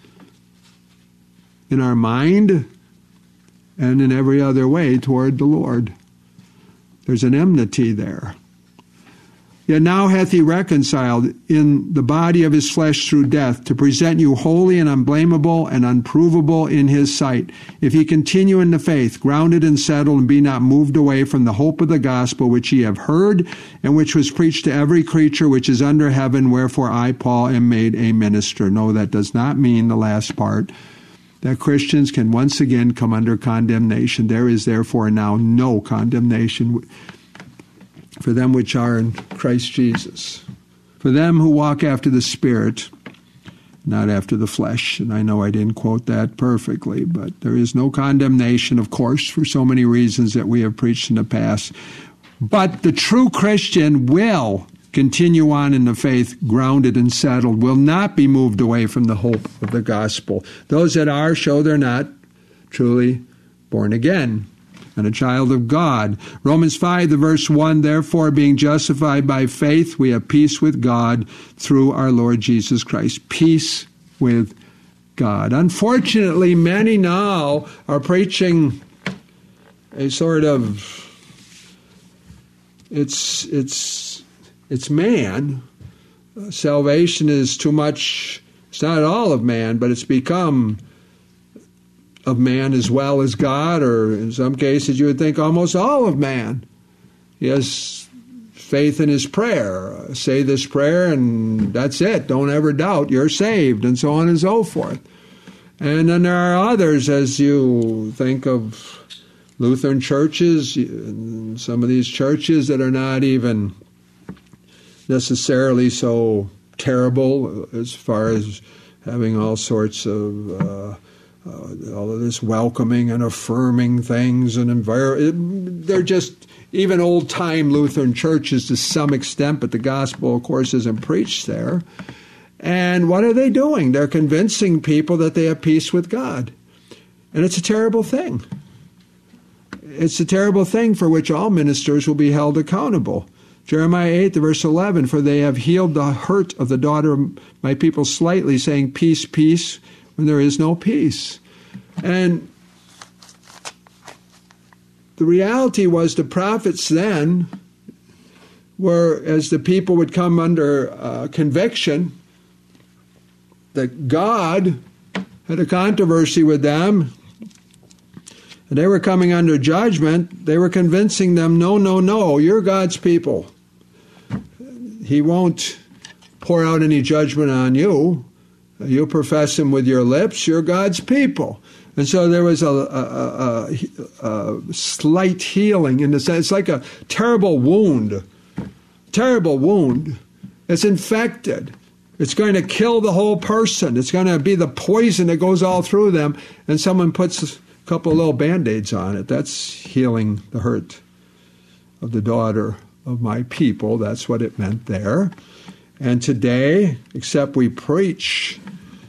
in our mind and in every other way toward the Lord. There's an enmity there. Yet now hath he reconciled in the body of his flesh through death, to present you holy and unblameable and unprovable in his sight, if ye continue in the faith, grounded and settled, and be not moved away from the hope of the gospel which ye have heard, and which was preached to every creature which is under heaven, wherefore I, Paul, am made a minister. No, that does not mean the last part, that Christians can once again come under condemnation. There is therefore now no condemnation for them which are in Christ Jesus, for them who walk after the Spirit, not after the flesh. And I know I didn't quote that perfectly, but there is no condemnation, of course, for so many reasons that we have preached in the past. But the true Christian will continue on in the faith, grounded and settled, will not be moved away from the hope of the gospel. Those that are show they're not truly born again. and a child of God. Romans five, the verse one, therefore, being justified by faith, we have peace with God through our Lord Jesus Christ. Peace with God. Unfortunately, many now are preaching a sort of, it's, it's, it's man. Salvation is too much, it's not all of man, but it's become of man as well as God, or in some cases you would think almost all of man. He has faith in his prayer. Say this prayer and that's it. Don't ever doubt you're saved, and so on and so forth. And then there are others, as you think of Lutheran churches, some of these churches that are not even necessarily so terrible as far as having all sorts of uh, uh, all of this welcoming and affirming things, and envir- they're just even old-time Lutheran churches to some extent, but the gospel, of course, isn't preached there. And what are they doing? They're convincing people that they have peace with God. And it's a terrible thing. It's a terrible thing for which all ministers will be held accountable. Jeremiah eight, verse eleven, for they have healed the hurt of the daughter of my people slightly, saying, peace, peace, when there is no peace. And the reality was the prophets then were, as the people would come under uh, conviction, that God had a controversy with them, and they were coming under judgment, they were convincing them, no, no, no, you're God's people. He won't pour out any judgment on you. You profess him with your lips, you're God's people. And so there was a, a, a, a slight healing in the sense. It's like a terrible wound. Terrible wound. It's infected. It's going to kill the whole person. It's going to be the poison that goes all through them. And someone puts a couple of little Band-Aids on it. That's healing the hurt of the daughter of my people. That's what it meant there. And today, except we preach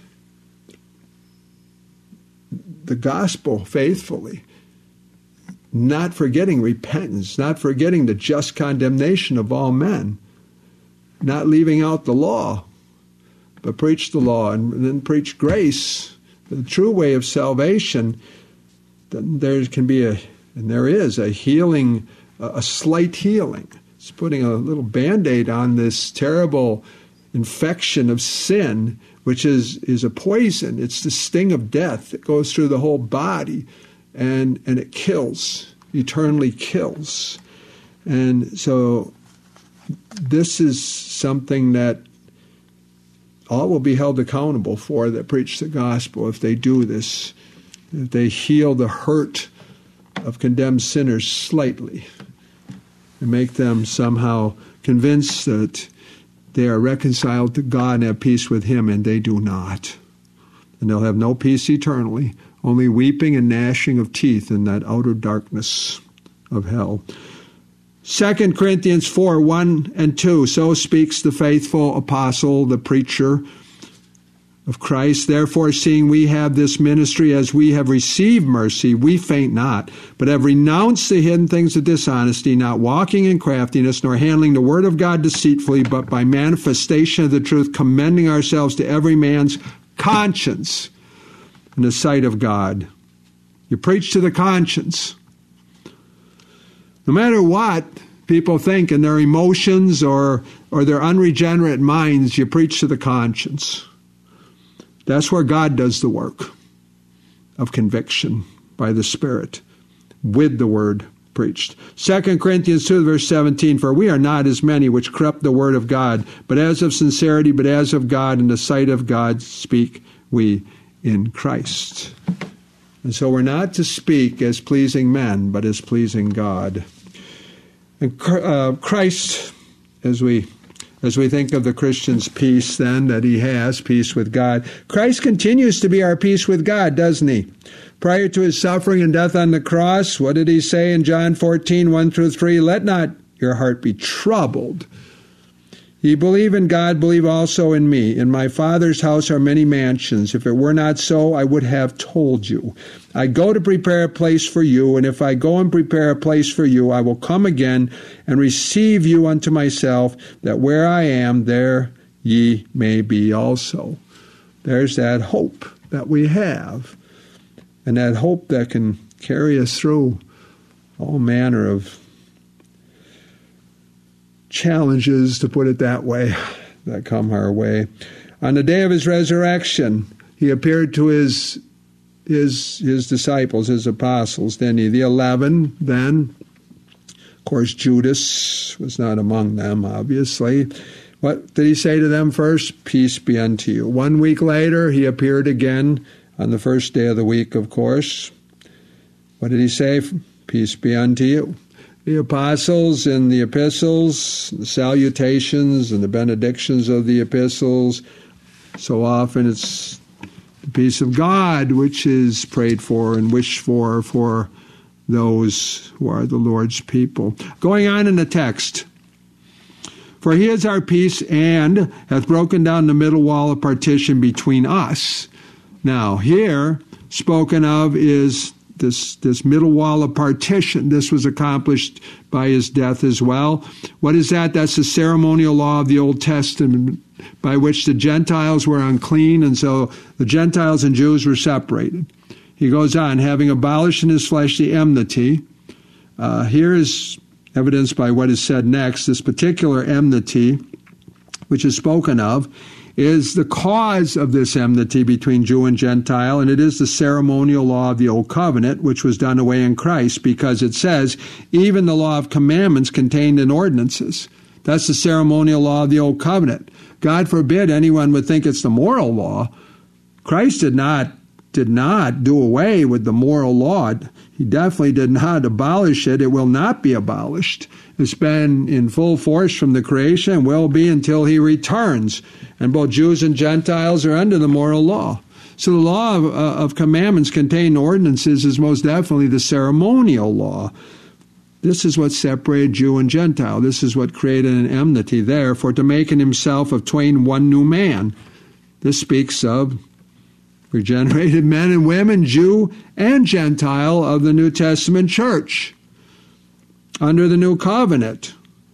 the gospel faithfully, not forgetting repentance, not forgetting the just condemnation of all men, not leaving out the law, but preach the law and then preach grace, the true way of salvation, then there can be a, and there is a healing, a slight healing. It's putting a little Band-Aid on this terrible infection of sin, which is, is a poison. It's the sting of death that goes through the whole body, and, and it kills, eternally kills. And so this is something that all will be held accountable for that preach the gospel if they do this, if they heal the hurt of condemned sinners slightly and make them somehow convinced that they are reconciled to God and have peace with him, and they do not. And they'll have no peace eternally, only weeping and gnashing of teeth in that outer darkness of hell. Second Corinthians four, one and two, so speaks the faithful apostle, the preacher of Christ. Therefore, seeing we have this ministry, as we have received mercy, we faint not, but have renounced the hidden things of dishonesty, not walking in craftiness, nor handling the word of God deceitfully, but by manifestation of the truth, commending ourselves to every man's conscience in the sight of God. You preach to the conscience. No matter what people think in their emotions or, or their unregenerate minds, you preach to the conscience. That's where God does the work of conviction by the Spirit with the word preached. Second Corinthians two, verse seventeen, for we are not as many which corrupt the word of God, but as of sincerity, but as of God, in the sight of God speak we in Christ. And so we're not to speak as pleasing men, but as pleasing God. And uh, Christ, as we as we think of the Christian's peace then that he has, peace with God, Christ continues to be our peace with God, doesn't he? Prior to his suffering and death on the cross, what did he say in John fourteen, one through three? Let not your heart be troubled. Ye believe in God, believe also in me. In my Father's house are many mansions. If it were not so, I would have told you. I go to prepare a place for you, and if I go and prepare a place for you, I will come again and receive you unto myself, that where I am, there ye may be also. There's that hope that we have, and that hope that can carry us through all manner of challenges, to put it that way, that come our way. On the day of his resurrection, he appeared to his his his disciples, his apostles, didn't he? The eleven then. Of course, Judas was not among them, obviously. What did he say to them first? Peace be unto you. One week later, he appeared again on the first day of the week, of course. What did he say? Peace be unto you. The apostles in the epistles, the salutations and the benedictions of the epistles, so often it's the peace of God which is prayed for and wished for for those who are the Lord's people. Going on in the text, for he is our peace and hath broken down the middle wall of partition between us. Now here spoken of is This this middle wall of partition. This was accomplished by his death as well. What is that? That's the ceremonial law of the Old Testament, by which the Gentiles were unclean, and so the Gentiles and Jews were separated. He goes on, having abolished in his flesh the enmity. Uh, here is evidenced by what is said next. This particular enmity, which is spoken of, is the cause of this enmity between Jew and Gentile, and it is the ceremonial law of the Old Covenant, which was done away in Christ, because it says, even the law of commandments contained in ordinances. That's the ceremonial law of the Old Covenant. God forbid anyone would think it's the moral law. Christ did not, did not do away with the moral law. He definitely did not abolish it. It will not be abolished. It's been in full force from the creation and will be until he returns. And both Jews and Gentiles are under the moral law. So the law of, uh, of commandments contained in ordinances is most definitely the ceremonial law. This is what separated Jew and Gentile. This is what created an enmity there, for to make in himself of twain one new man. This speaks of regenerated men and women, Jew and Gentile, of the New Testament church, under the new covenant,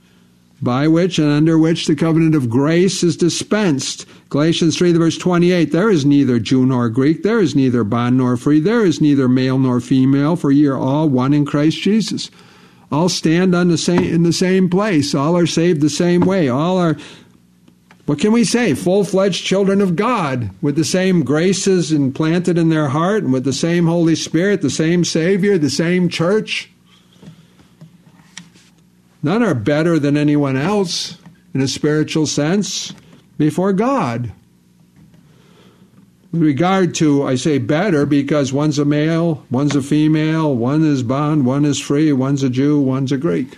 by which and under which the covenant of grace is dispensed. Galatians three, verse twenty-eight, there is neither Jew nor Greek, there is neither bond nor free, there is neither male nor female, for ye are all one in Christ Jesus. All stand on the same in the same place. All are saved the same way. All are, what can we say, full-fledged children of God, with the same graces implanted in their heart, and with the same Holy Spirit, the same Savior, the same church. None are better than anyone else in a spiritual sense before God. With regard to, I say better because one's a male, one's a female, one is bond, one is free, one's a Jew, one's a Greek.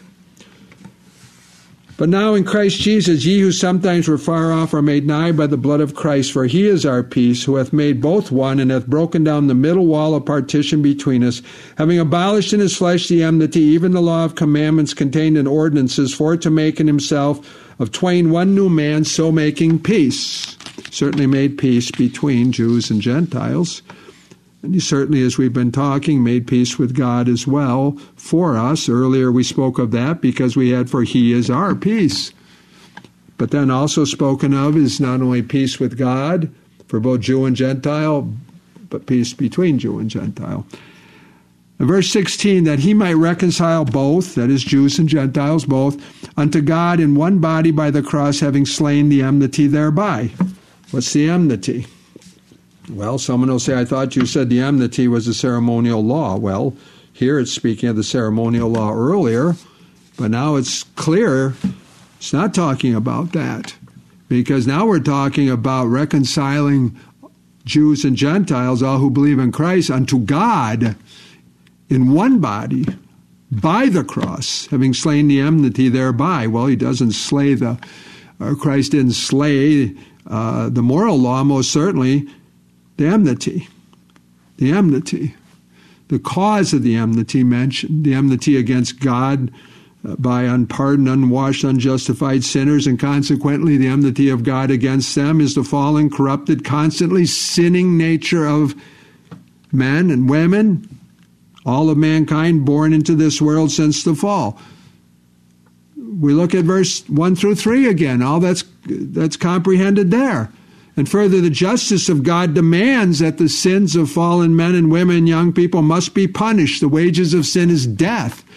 But now in Christ Jesus, ye who sometimes were far off are made nigh by the blood of Christ, for he is our peace, who hath made both one, and hath broken down the middle wall of partition between us, having abolished in his flesh the enmity, even the law of commandments contained in ordinances, for to make in himself of twain one new man, so making peace. Certainly made peace between Jews and Gentiles. And he certainly, as we've been talking, made peace with God as well for us. Earlier we spoke of that because we had, for he is our peace. But then also spoken of is not only peace with God for both Jew and Gentile, but peace between Jew and Gentile. In verse sixteen, that he might reconcile both, that is Jews and Gentiles both, unto God in one body by the cross, having slain the enmity thereby. What's the enmity? Well, someone will say, I thought you said the enmity was a ceremonial law. Well, here it's speaking of the ceremonial law earlier, but now it's clear it's not talking about that, because now we're talking about reconciling Jews and Gentiles, all who believe in Christ, unto God in one body by the cross, having slain the enmity thereby. Well, he doesn't slay the, or Christ didn't slay uh, the moral law, most certainly. The enmity, the enmity, the cause of the enmity mentioned, the enmity against God by unpardoned, unwashed, unjustified sinners, and consequently the enmity of God against them is the fallen, corrupted, constantly sinning nature of men and women, all of mankind born into this world since the fall. We look at verse one through three again. All that's that's comprehended there. And further, the justice of God demands that the sins of fallen men and women, young people, must be punished. The wages of sin is death.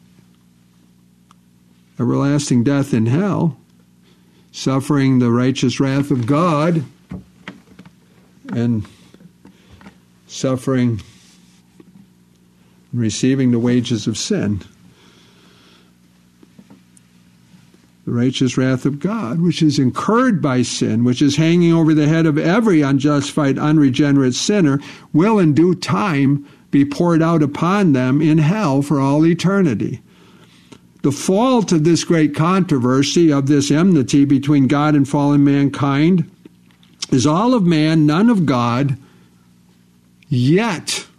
Everlasting death in hell. Suffering the righteous wrath of God. And suffering and receiving the wages of sin. The righteous wrath of God, which is incurred by sin, which is hanging over the head of every unjustified, unregenerate sinner, will in due time be poured out upon them in hell for all eternity. The fault of this great controversy, of this enmity between God and fallen mankind, is all of man, none of God, yet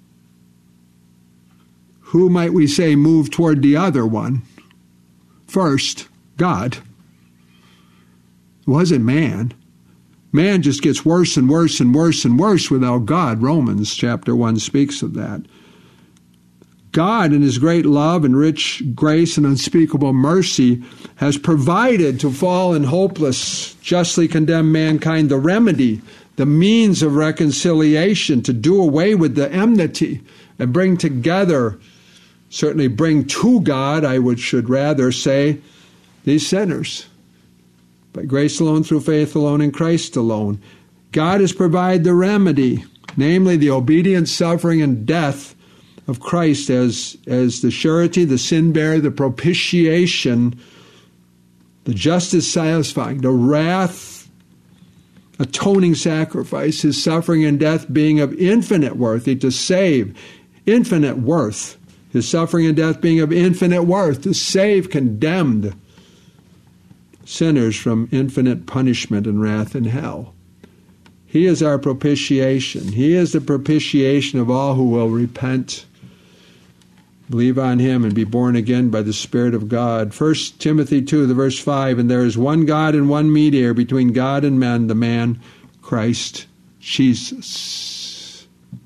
who might we say moved toward the other one? First, God. It wasn't man. Man just gets worse and worse and worse and worse without God. Romans chapter one speaks of that. God, in his great love and rich grace and unspeakable mercy, has provided to fallen, hopeless, justly condemned mankind the remedy, the means of reconciliation, to do away with the enmity and bring together, certainly bring to God, I would should rather say, these sinners. By grace alone, through faith alone, in Christ alone. God has provided the remedy, namely the obedient suffering and death of Christ as, as the surety, the sin bearer, the propitiation, the justice satisfying, the wrath atoning sacrifice, his suffering and death being of infinite worth, to save, infinite worth, his suffering and death being of infinite worth, to save condemned sinners from infinite punishment and wrath in hell. He is our propitiation. He is the propitiation of all who will repent, believe on him, and be born again by the Spirit of God. First Timothy two, the verse five, and there is one God and one mediator between God and men, the man Christ Jesus.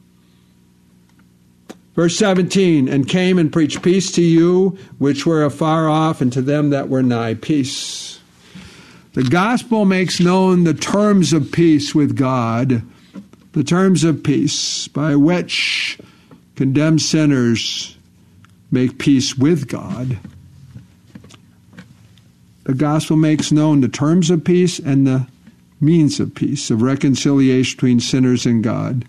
Verse seventeen, and came and preached peace to you which were afar off, and to them that were nigh, peace. The gospel makes known the terms of peace with God, the terms of peace by which condemned sinners make peace with God. The gospel makes known the terms of peace and the means of peace, of reconciliation between sinners and God.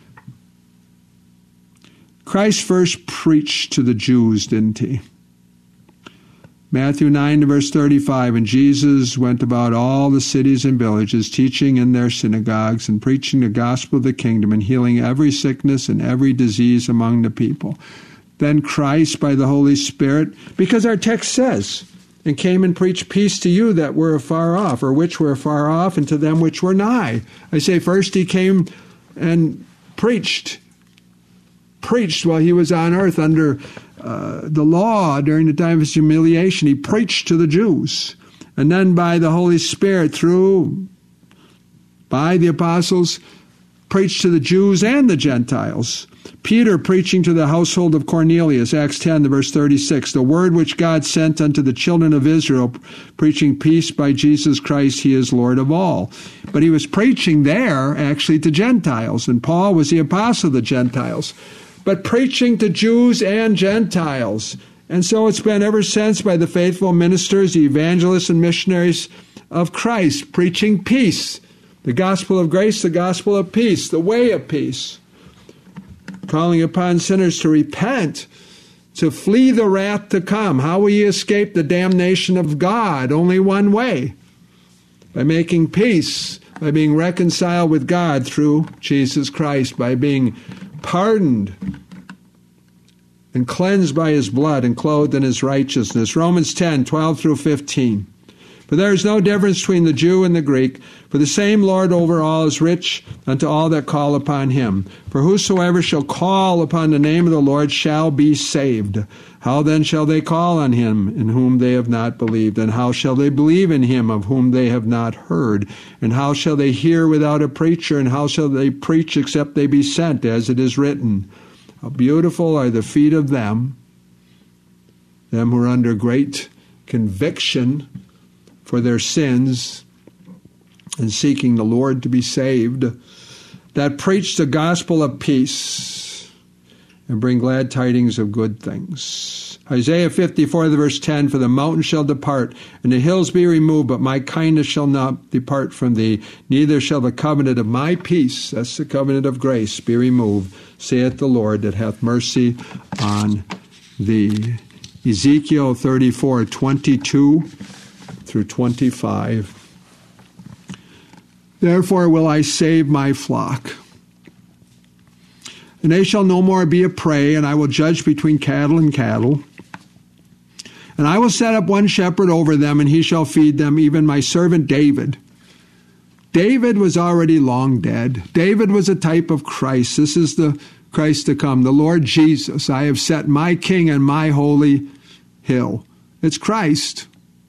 Christ first preached to the Jews, didn't he? Matthew nine, verse thirty-five, and Jesus went about all the cities and villages, teaching in their synagogues and preaching the gospel of the kingdom and healing every sickness and every disease among the people. Then Christ, by the Holy Spirit, because our text says, and came and preached peace to you that were afar off, or which were afar off, and to them which were nigh. I say first he came and preached, preached while he was on earth under Uh, the law during the time of his humiliation. He preached to the Jews. And then by the Holy Spirit, through, by the apostles, preached to the Jews and the Gentiles. Peter preaching to the household of Cornelius, Acts ten, the verse thirty-six, the word which God sent unto the children of Israel, preaching peace by Jesus Christ, he is Lord of all. But he was preaching there actually to Gentiles, and Paul was the apostle of the Gentiles. But preaching to Jews and Gentiles. And so it's been ever since by the faithful ministers, the evangelists and missionaries of Christ, preaching peace, the gospel of grace, the gospel of peace, the way of peace, calling upon sinners to repent, to flee the wrath to come. How will you escape the damnation of God? Only one way, by making peace, by being reconciled with God through Jesus Christ, by being pardoned and cleansed by his blood and clothed in his righteousness. Romans ten, twelve through fifteen. For there is no difference between the Jew and the Greek, for the same Lord over all is rich unto all that call upon him. For whosoever shall call upon the name of the Lord shall be saved. How then shall they call on him in whom they have not believed? And how shall they believe in him of whom they have not heard? And how shall they hear without a preacher? And how shall they preach except they be sent, as it is written? How beautiful are the feet of them, them who are under great conviction for their sins and seeking the Lord to be saved, that preach the gospel of peace and bring glad tidings of good things. Isaiah fifty-four, verse ten, for the mountains shall depart, and the hills be removed, but my kindness shall not depart from thee, neither shall the covenant of my peace, that's the covenant of grace, be removed, saith the Lord that hath mercy on thee. Ezekiel thirty-four, twenty-two through twenty-five. Therefore will I save my flock, and they shall no more be a prey, and I will judge between cattle and cattle. And I will set up one shepherd over them, and he shall feed them, even my servant David. David was already long dead. David was a type of Christ. This is the Christ to come, the Lord Jesus. I have set my king on my holy hill. It's Christ.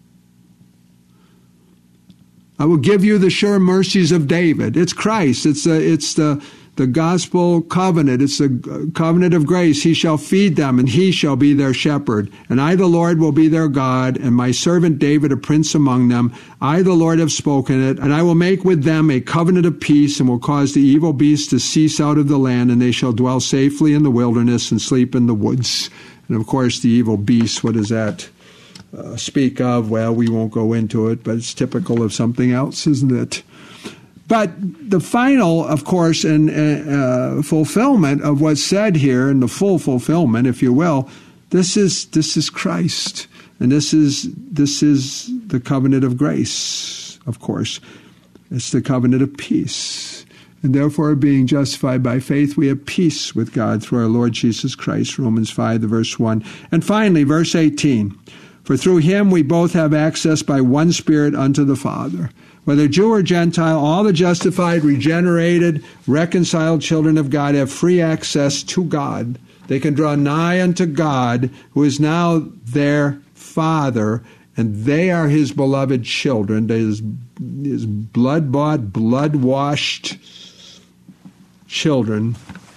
I will give you the sure mercies of David. It's Christ. It's the, it's the, the gospel covenant. It's the covenant of grace. He shall feed them, and he shall be their shepherd. And I, the Lord, will be their God, and my servant David a prince among them. I, the Lord, have spoken it, and I will make with them a covenant of peace, and will cause the evil beasts to cease out of the land, and they shall dwell safely in the wilderness and sleep in the woods. And of course, the evil beasts, what does that uh, speak of? Well, we won't go into it, but it's typical of something else, isn't it? But the final, of course, and uh, fulfillment of what's said here, and the full fulfillment, if you will, this is this is Christ, and this is this is the covenant of grace. Of course, it's the covenant of peace, and therefore, being justified by faith, we have peace with God through our Lord Jesus Christ. Romans five, the verse one, and finally, verse eighteen. For through him we both have access by one Spirit unto the Father. Whether Jew or Gentile, all the justified, regenerated, reconciled children of God have free access to God. They can draw nigh unto God, who is now their Father, and they are his beloved children, his, his blood-bought, blood-washed children.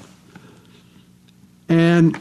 And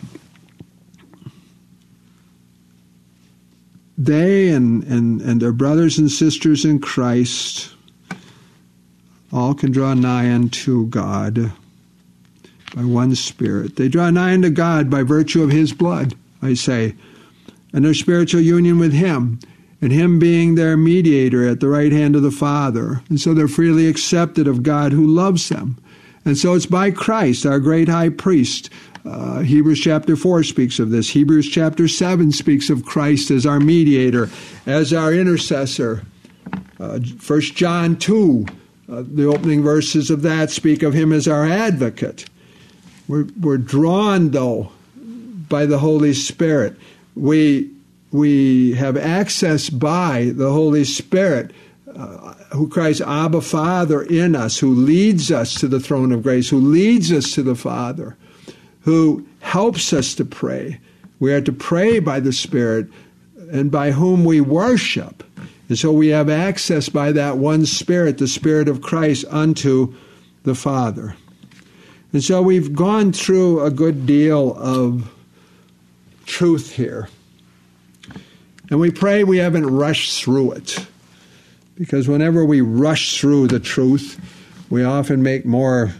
they and, and, and their brothers and sisters in Christ all can draw nigh unto God by one Spirit. They draw nigh unto God by virtue of his blood, I say, and their spiritual union with him, and him being their mediator at the right hand of the Father. And so they're freely accepted of God who loves them. And so it's by Christ, our great high priest. Uh, Hebrews chapter four speaks of this. Hebrews chapter seven speaks of Christ as our mediator, as our intercessor. Uh, First John two, uh, the opening verses of that speak of him as our advocate. We're, we're drawn, though, by the Holy Spirit. We, we have access by the Holy Spirit, uh, who cries, Abba, Father, in us, who leads us to the throne of grace, who leads us to the Father, who helps us to pray. We are to pray by the Spirit, and by whom we worship. And so we have access by that one Spirit, the Spirit of Christ, unto the Father. And so we've gone through a good deal of truth here. And we pray we haven't rushed through it. Because whenever we rush through the truth, we often make more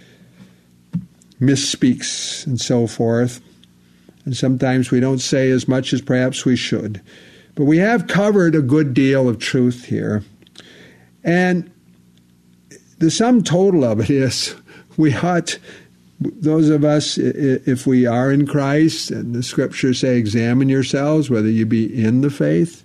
misspeaks and so forth. And sometimes we don't say as much as perhaps we should. But we have covered a good deal of truth here. And the sum total of it is we ought, those of us, if we are in Christ, and the scriptures say, examine yourselves, whether you be in the faith.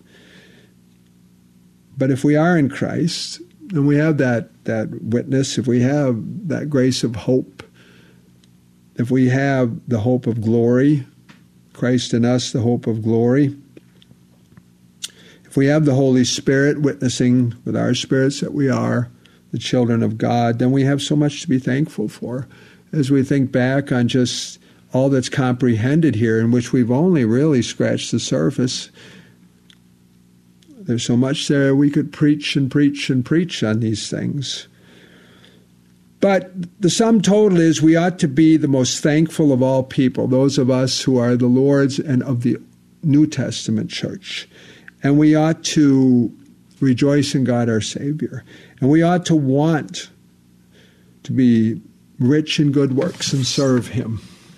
But if we are in Christ, and we have that, that witness, if we have that grace of hope, if we have the hope of glory, Christ in us, the hope of glory, if If we have the Holy Spirit witnessing with our spirits that we are the children of God, then we have so much to be thankful for as we think back on just all that's comprehended here, in which we've only really scratched the surface. There's so much there we could preach and preach and preach on these things. But the sum total is we ought to be the most thankful of all people, those of us who are the Lord's and of the New Testament church. And we ought to rejoice in God our Savior. And we ought to want to be rich in good works and serve Him.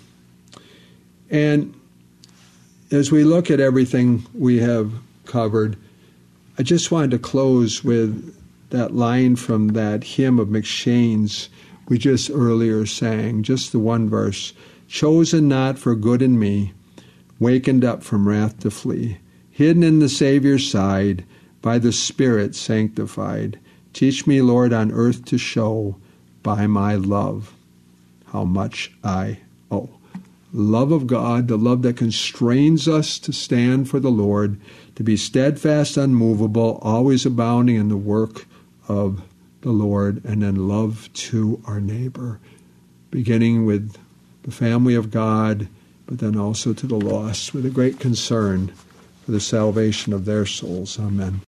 And as we look at everything we have covered, I just wanted to close with that line from that hymn of McShane's we just earlier sang, just the one verse. Chosen not for good in me, wakened up from wrath to flee, hidden in the Savior's side, by the Spirit sanctified. Teach me, Lord, on earth to show by my love how much I owe. Love of God, the love that constrains us to stand for the Lord, to be steadfast, unmovable, always abounding in the work of the Lord, and then love to our neighbor, beginning with the family of God, but then also to the lost, with a great concern for the salvation of their souls. Amen.